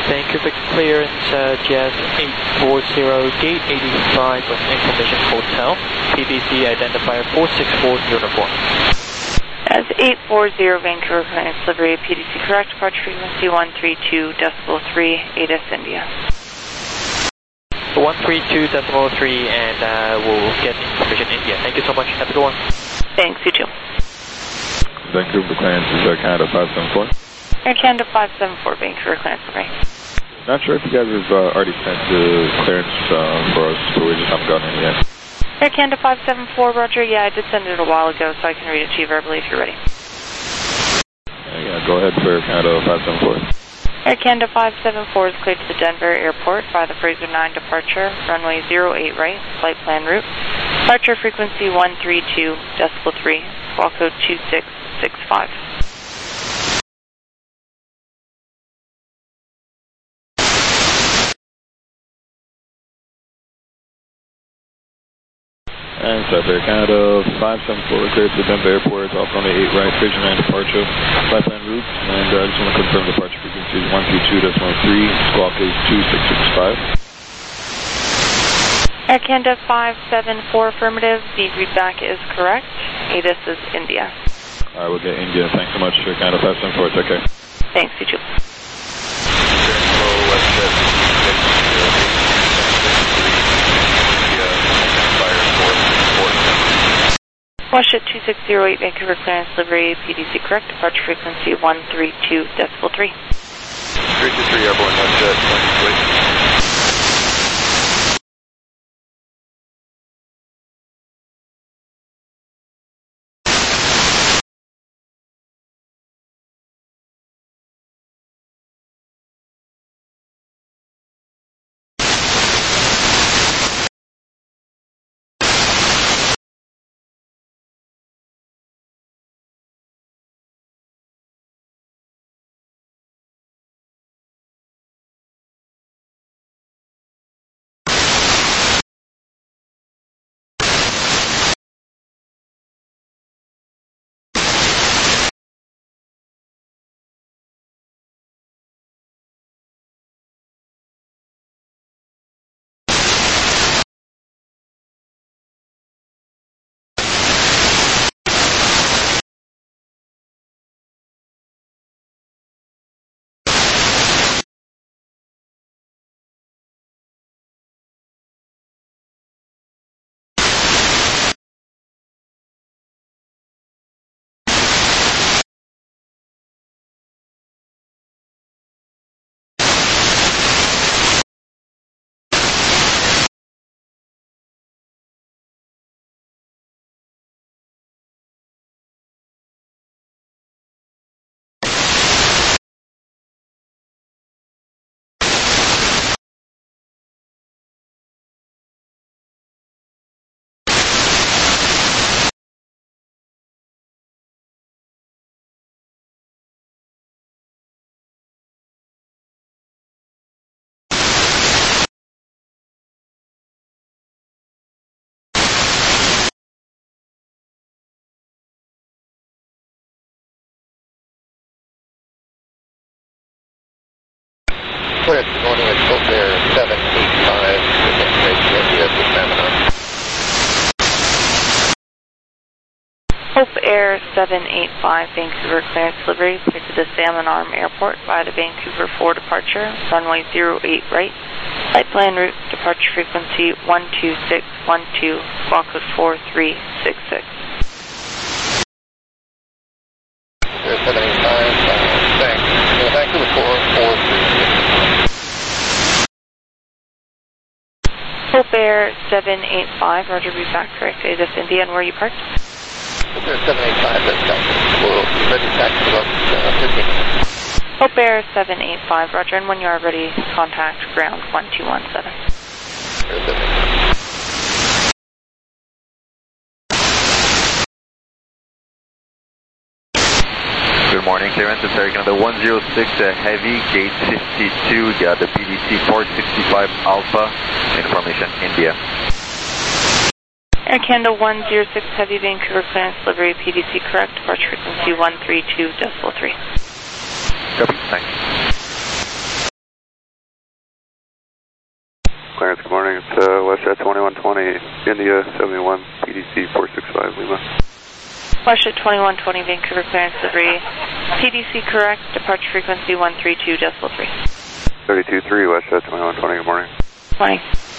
Vancouver clearance, Jazz 840, gate 85 with information hotel, PBC identifier 464 uniform. As 840 Vancouver clearance delivery, PDC correct, departure frequency 132.3, ATIS India. 132.3 and we'll get information India. Thank you so much. Have a good one. Thanks, you too. Vancouver clearance is Canada 574. Air Canada 574, Vancouver clearance delivery. Not sure if you guys have already sent the clearance for us, but we just haven't gotten it yet. Air Canada 574, Roger. Yeah, I did send it a while ago, so I can read it to you verbally if you're ready. Yeah, go ahead for Air Canada 574. Air Canada 574 is cleared to the Denver airport by the Fraser 9 departure, runway 08 right, flight plan route. Departure frequency 132.3, squawk code 2665. And Air Canada 574 cleared to the Denver airport, off runway 8 right, Fraser 9 departure, flight plan route, and I just want to confirm departure frequency is 132.3, squawk is 2665. Air Canada 574 affirmative, the readback is correct. ATIS is India. Alright, we'll get India. Thanks so much, Air Canada 574, take care. Thanks, you too. Washut 2608 Vancouver clearance delivery, PDC correct, departure frequency 132.3. 323 airborne, Washut 2608. Clearance this morning is Hope Air 785, information India to Samanon. Hope Air 785 Vancouver clearance delivery, cleared to the Salmon Arm Airport by the Vancouver 4 departure, runway 08 right, flight plan route, departure frequency 12612, squawk code 4366. Air 785, thanks. Vancouver 4, 4366. Hope Air 785, Roger, be back correct. ATIS India, and where are you parked? Hope Air 785, that's Delta. We'll be ready to taxi about 15 minutes. Hope Air 785, Roger, and when you are ready, contact ground 1217. Air 785. Good morning, clearance. It's Air Canada 106 Heavy, gate 52, got the PDC 465 Alpha, information India. Air Canada 106 Heavy, Vancouver clearance delivery, PDC correct, departure frequency 132.3. Copy, thanks. morning. It's WestJet 2120, India 71, PDC 465 Lima. WestJet 2120, Vancouver clearance delivery. PDC correct, departure frequency 132.3. 32.3, WestJet 2120, good morning. Morning.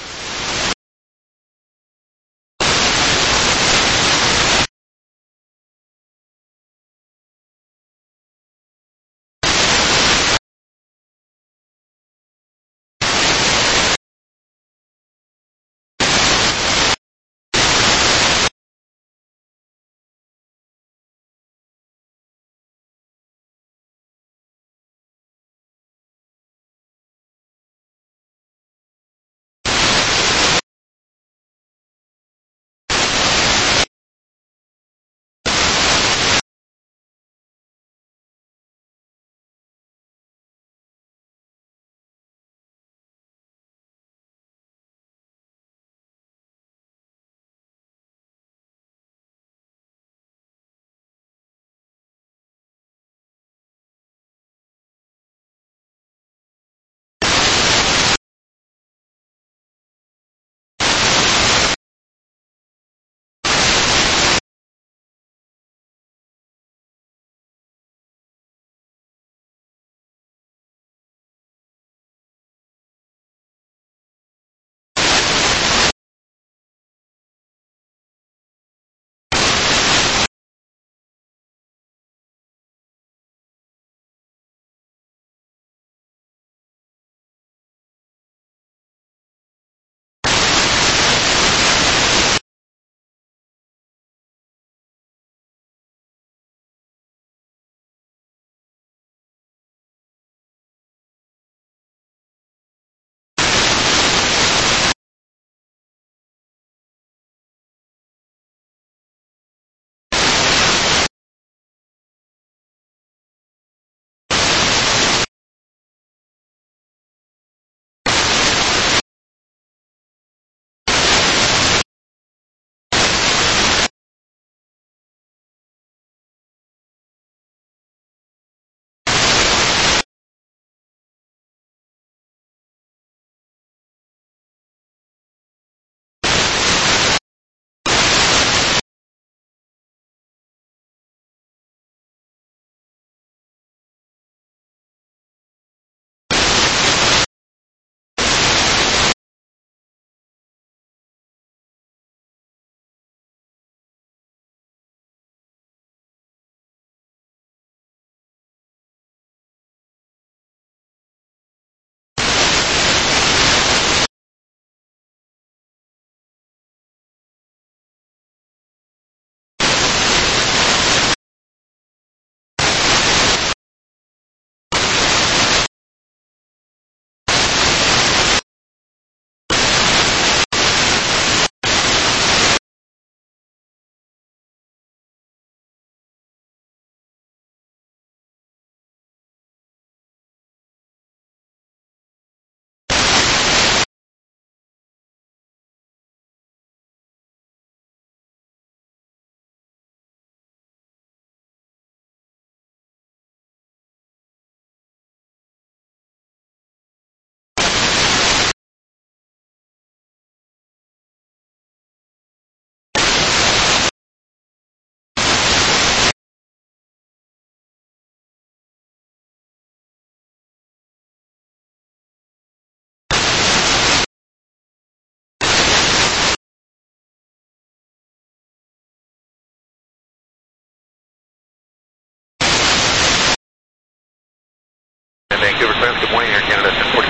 Vancouver clearance, good morning, Air Canada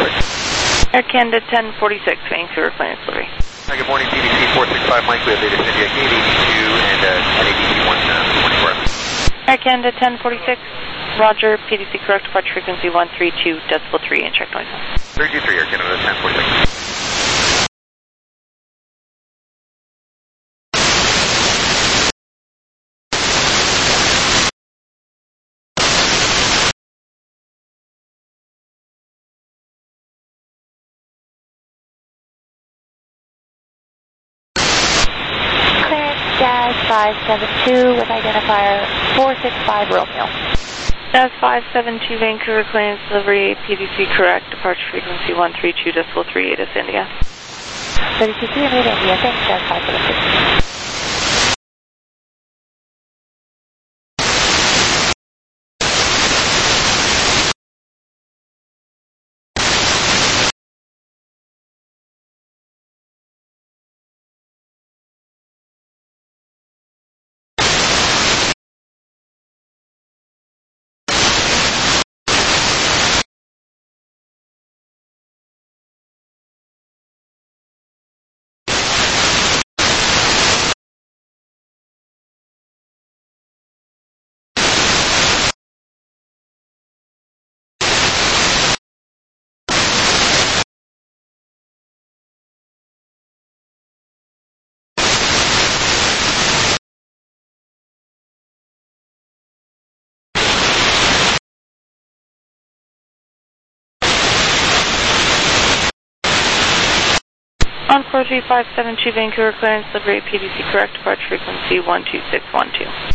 1046. Air Canada 1046, Vancouver clearance delivery. Hi, good morning, PDC 465 Mike, we have data India Gate 82 and NADC 124. Air Canada 1046, roger, PDC correct, departure frequency 132.3 and check noise. 323, Air Canada 1046. Jazz 572 with identifier 465 Romeo. Jazz 572 Vancouver clearance delivery, PDC correct, departure frequency 132.38 is India. 32 immediate India, thanks, Jazz 576. On 43572 Vancouver, clearance delivery PDC correct, departure frequency 12612.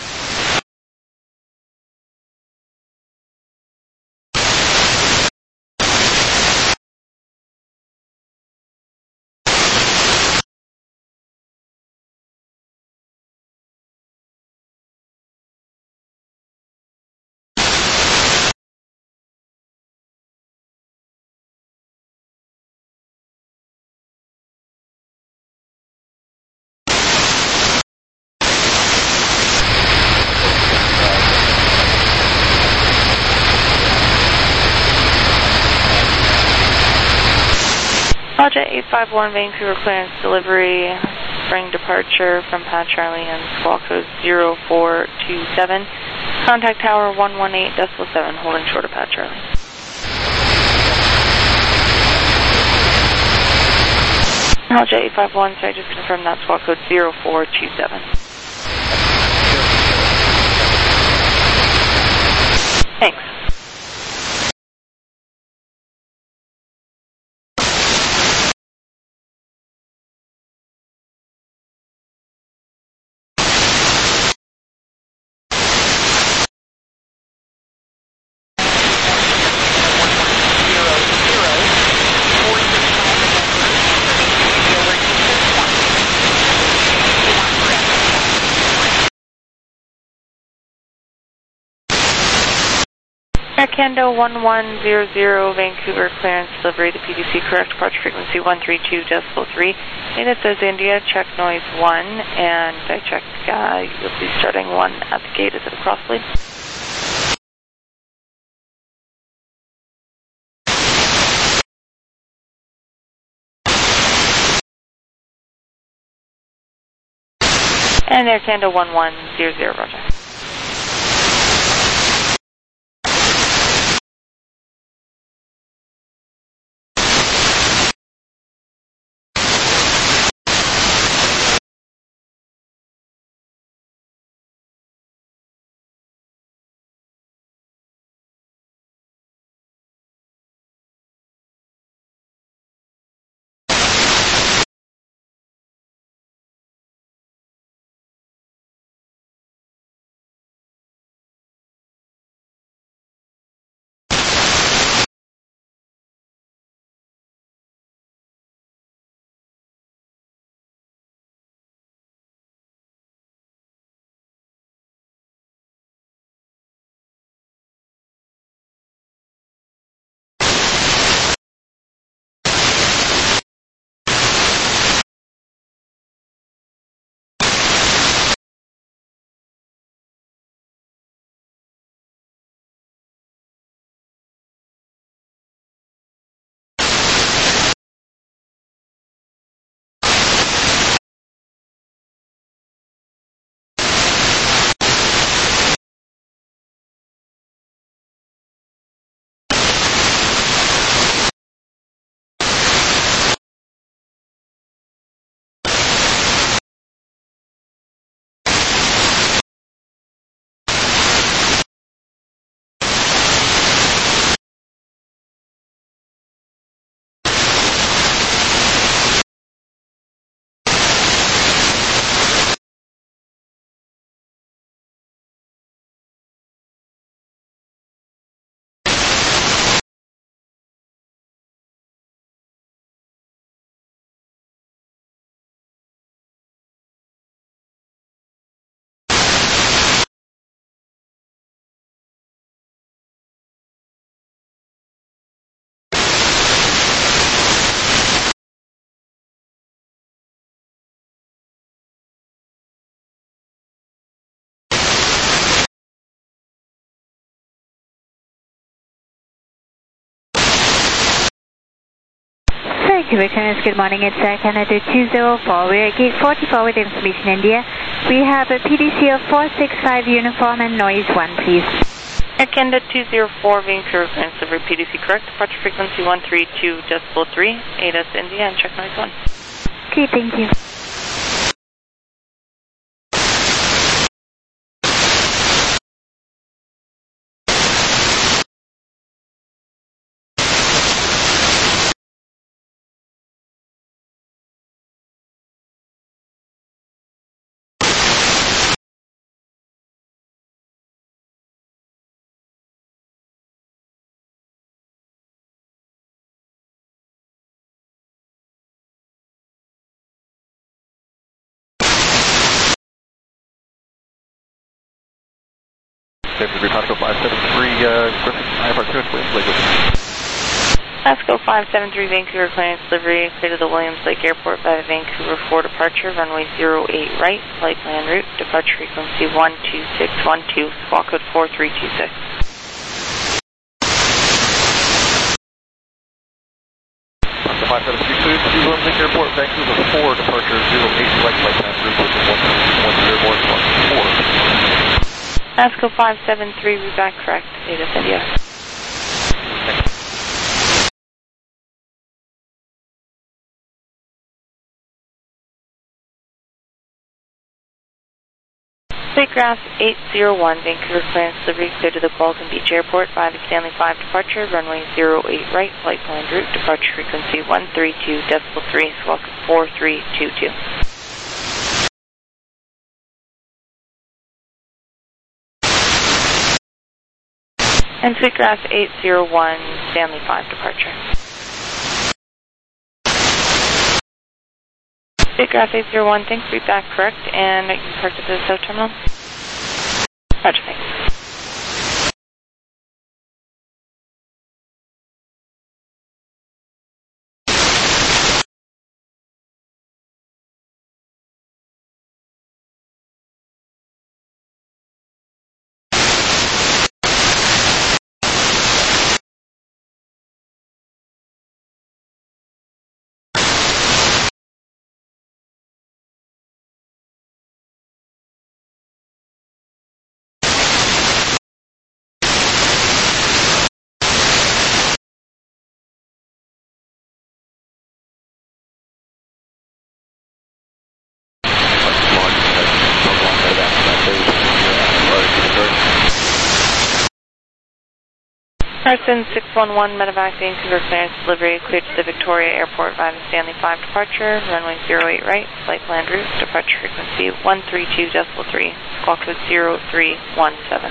Roger 851 Vancouver, clearance delivery, spring departure from Pat Charlie and squawk code 0427. Contact tower 118.7, holding short of Pat Charlie. Roger 851, sorry, just confirm that squawk code 0427. Thanks. Air Canada 1100 Vancouver, clearance delivery to PDC correct, departure frequency 132.3. And it says India, check noise 1, and I check, you'll be starting 1 at the gate. Is it a crosslead? And Air Canada 1100, roger. Vancouver Clearance, good morning. It's Canada 204. We're at gate 44 with information India. We have a PDC of 465 uniform and noise 1, please. Air Canada 204, Vancouver Clearance Delivery, PDC correct. Departure frequency 132.3, ADAS India, and check noise 1. Okay, thank you. Pasco 573, Griffin, Airport 2, Williams Lake. Pasco 573, Vancouver Clearance Delivery, clear to the Williams Lake Airport by the Vancouver 4 departure, runway 08 right, flight plan route, departure frequency 12612, squawk code 4326. Pasco 573, clear to Williams Lake Airport, Vancouver 4 departure 08 right, flight plan route, with 110 more, squawk 4. Pasco 573, we back correct, ADAS India. Spacecraft 801, Vancouver Clearance Delivery, clear to the Balkan Beach Airport by the Stanley 5 departure, runway 08 right, flight plan route, departure frequency 132.3, squawk 4322. And Spacecraft 801, Stanley 5 departure. Spacecraft 801, thanks, be back correct, and you parked at the South Terminal. Roger, thanks. Carson 611, Medevac, Vancouver Clearance Delivery, cleared to the Victoria Airport via the Stanley 5 departure, runway 08 right, flight plan route, departure frequency 132.3, squawk code 0317.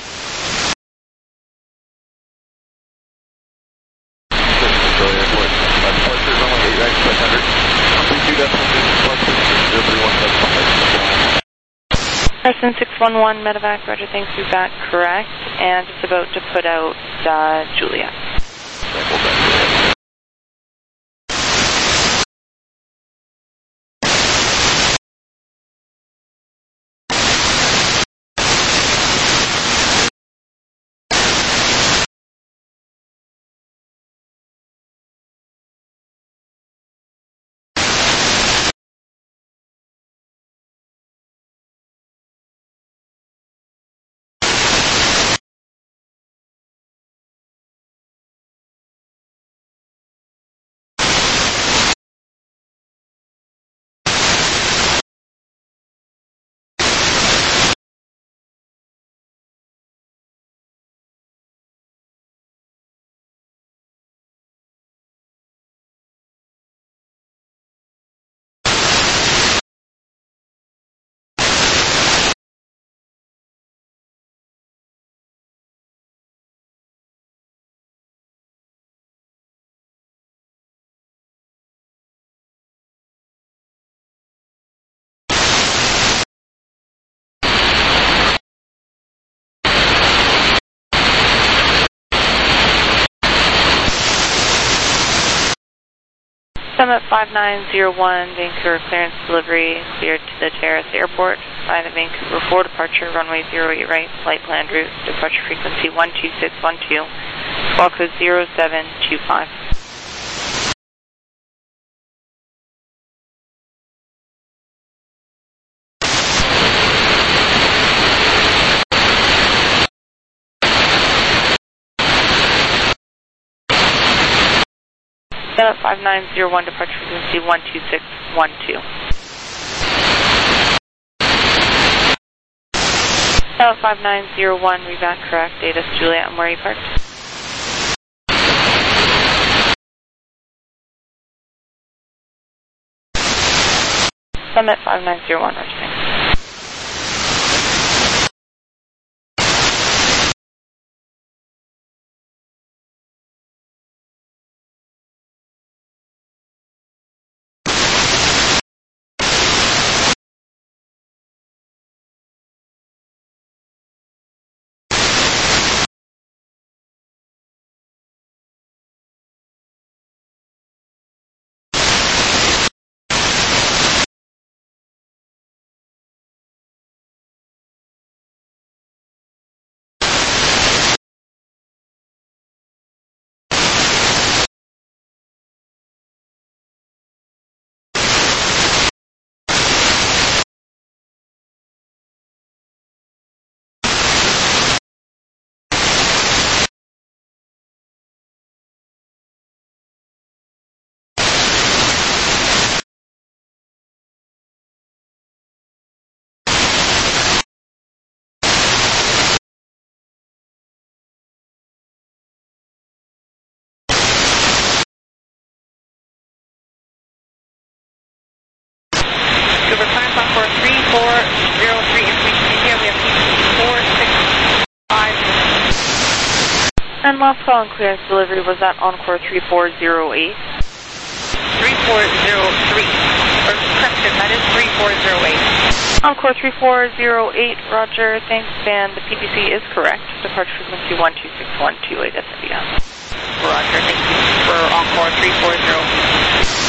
Carson 611, Medevac, roger, thanks, be back correct, and just about to put out Juliet. Summit 5901, Vancouver Clearance Delivery, cleared to the Terrace Airport by the Vancouver 4 departure, runway 08 right, flight plan route, departure frequency 12612, squawk code 0725. Setup 5901, departure frequency 12612. Setup 5901, reback correct, Data Juliet, and where are you parked? Summit 5901, roger, thanks. And last call and clearance delivery was at Encore 3408. 3403. Or correction, that is 3408. Encore 3408, roger, thanks, and the PTC is correct. Departure frequency 12612, AWS. Roger, thank you for Encore 3408.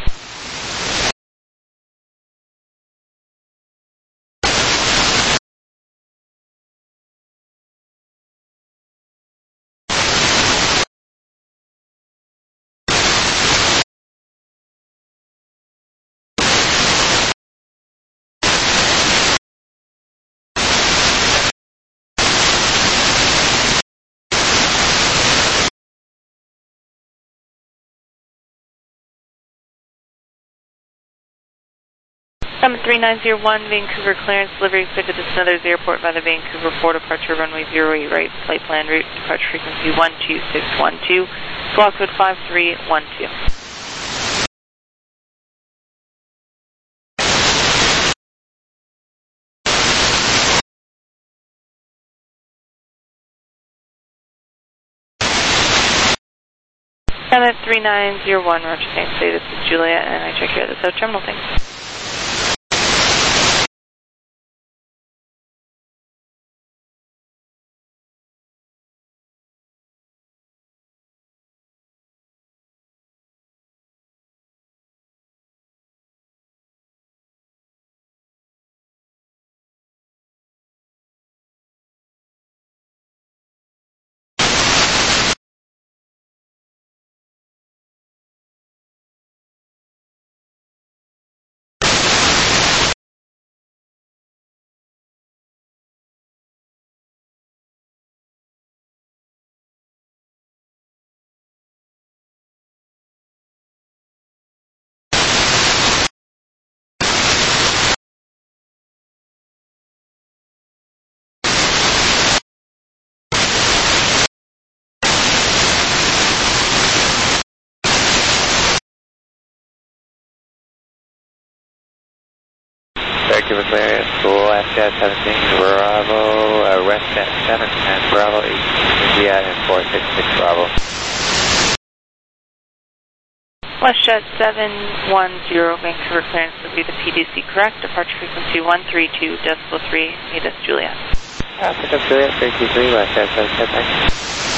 Summit 3901, Vancouver clearance, delivery expected to Smithers Airport by the Vancouver 4 departure runway 08 right, flight plan route, departure frequency 12612, squawk code 5312. Summit 3901, roger, thanks, this is Julia, and I check you at the South Terminal, thanks. Vancouver clearance, Alaska 17 Bravo, Westjet 710 Bravo 8 India and 466 Bravo. Westjet 710 Vancouver clearance would be the PDC correct, departure frequency 132.3, ADS Juliet. Alpha Juliet 323, Westjet 710.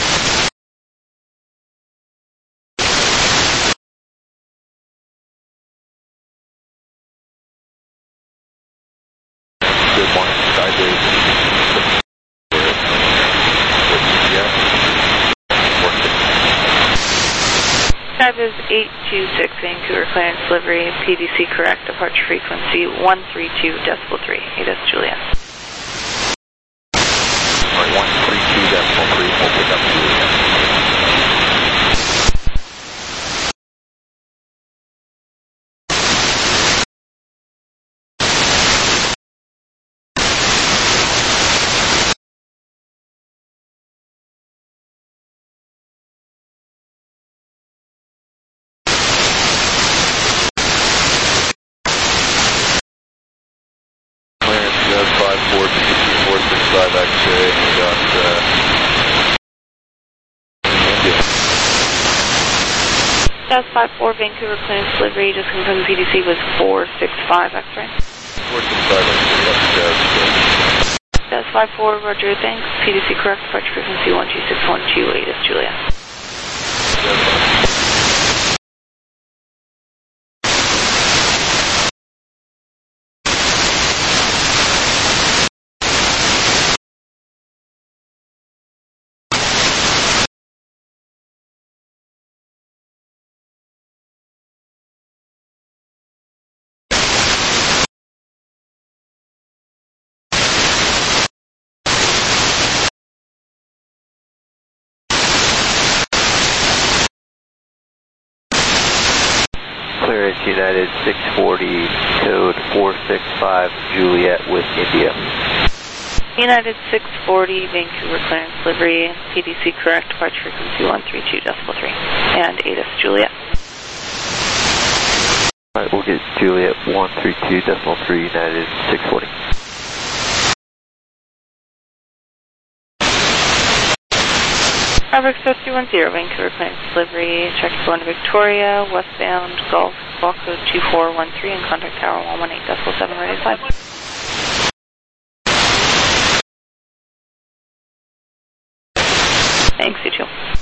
Skybiz 826 Vancouver clearance delivery, PDC correct, departure frequency 132.3, ADS Juliet. Alright, 132.3, we'll pick up Juliet. Jazz 54, Vancouver clearance delivery, just confirm the PDC was 465 X-ray. 465 X-ray, Jazz 54, roger, thanks. PDC correct, departure frequency 12612, 8 is Juliet. Clearance United 640, code 465, Juliet with India. United 640, Vancouver clearance delivery, PDC correct, departure frequency 132.3, and 8 is Juliet. Alright, we'll get Juliet 132.3, United 640. Fabric 310, Vancouver clearance delivery, check going to Victoria, westbound, Gulf, squawk code 2413, and contact tower 118.7, ready to fly. Thanks, you too.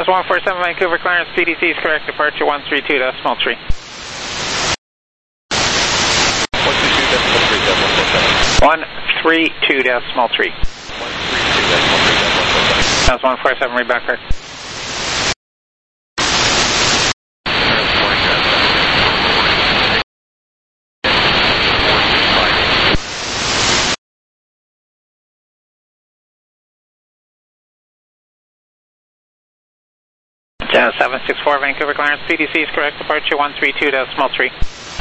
That's 147 Vancouver, clearance PDC is correct, departure 132.3. 132.3. That's 147, read back correct. Jazz 764 Vancouver, clearance PDC is correct, departure 132.3.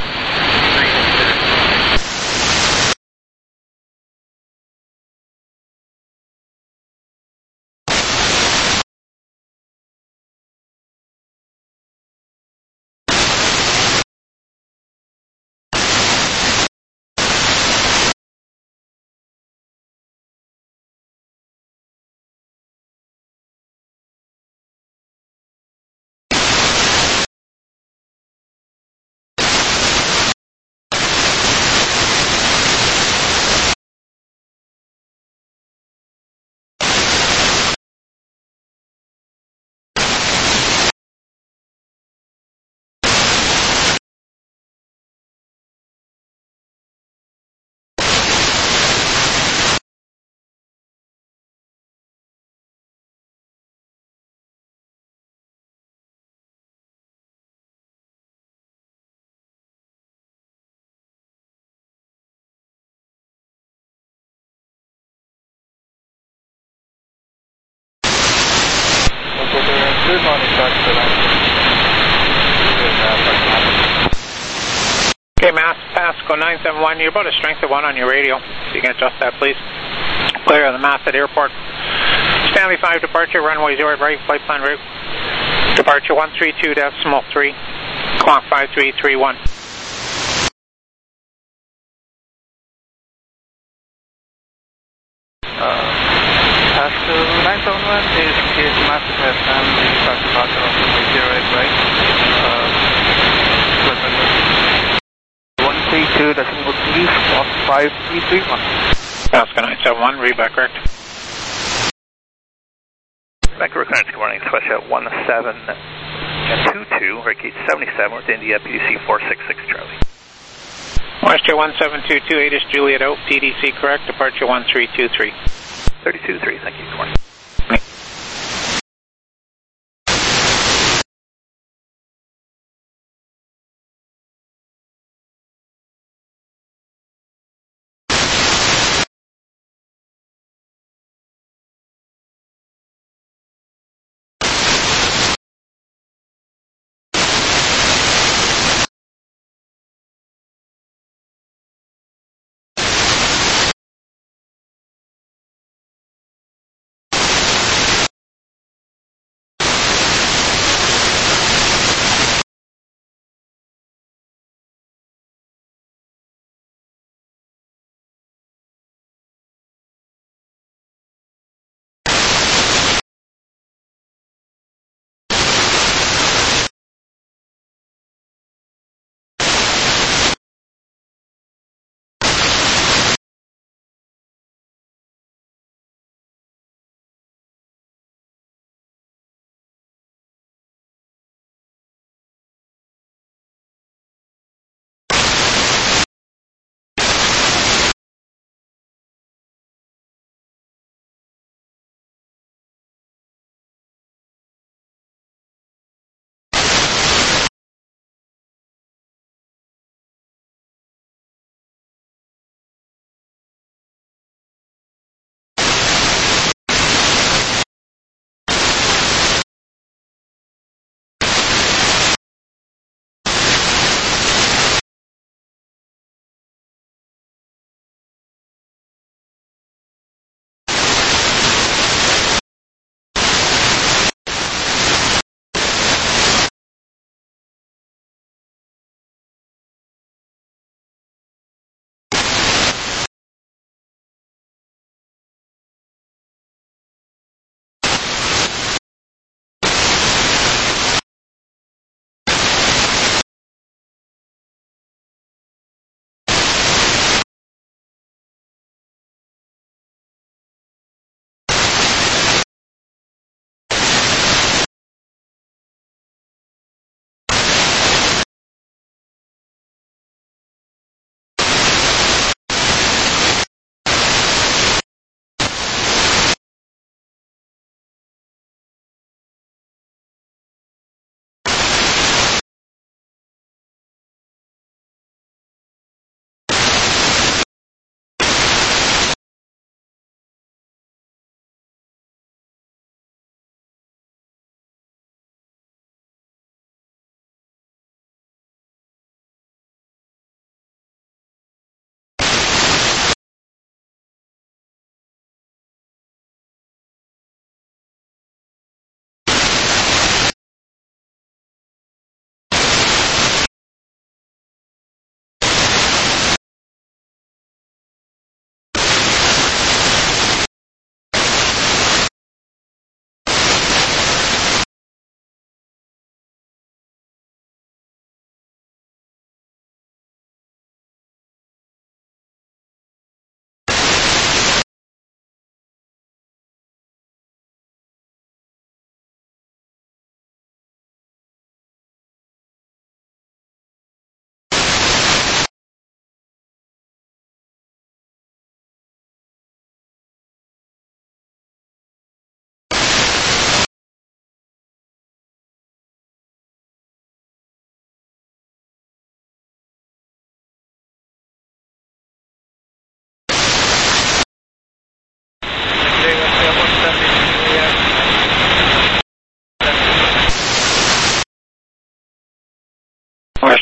Okay, mass Pasco 971, you're about a strength of 1 on your radio. If you can adjust that, please. Clear of the mass at airport. Stanley 5 departure, runway 0 right, flight plan route. Departure 132.3, clock 5331. Pasco 971 is cleared to mass at Stanley 5 departure on runway 0 right. 132.3, clock 5331. Pasco 971, read back correct. Vancouver clearance, good morning. Sweatshot 1722, Ricky 77 with India, PDC 466 Charlie. Westjet 17228 is Juliet out, PDC correct, departure 1323. 32.3, thank you, good morning.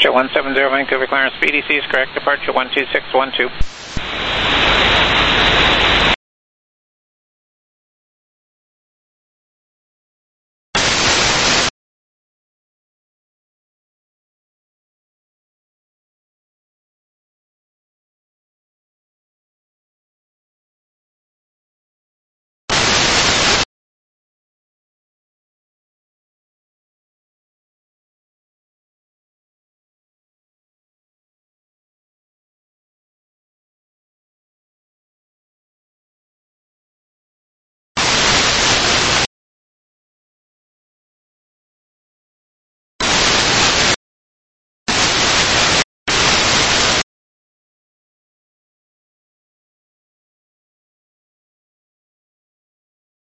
170 Vancouver clearance, PDC is correct, departure 12612.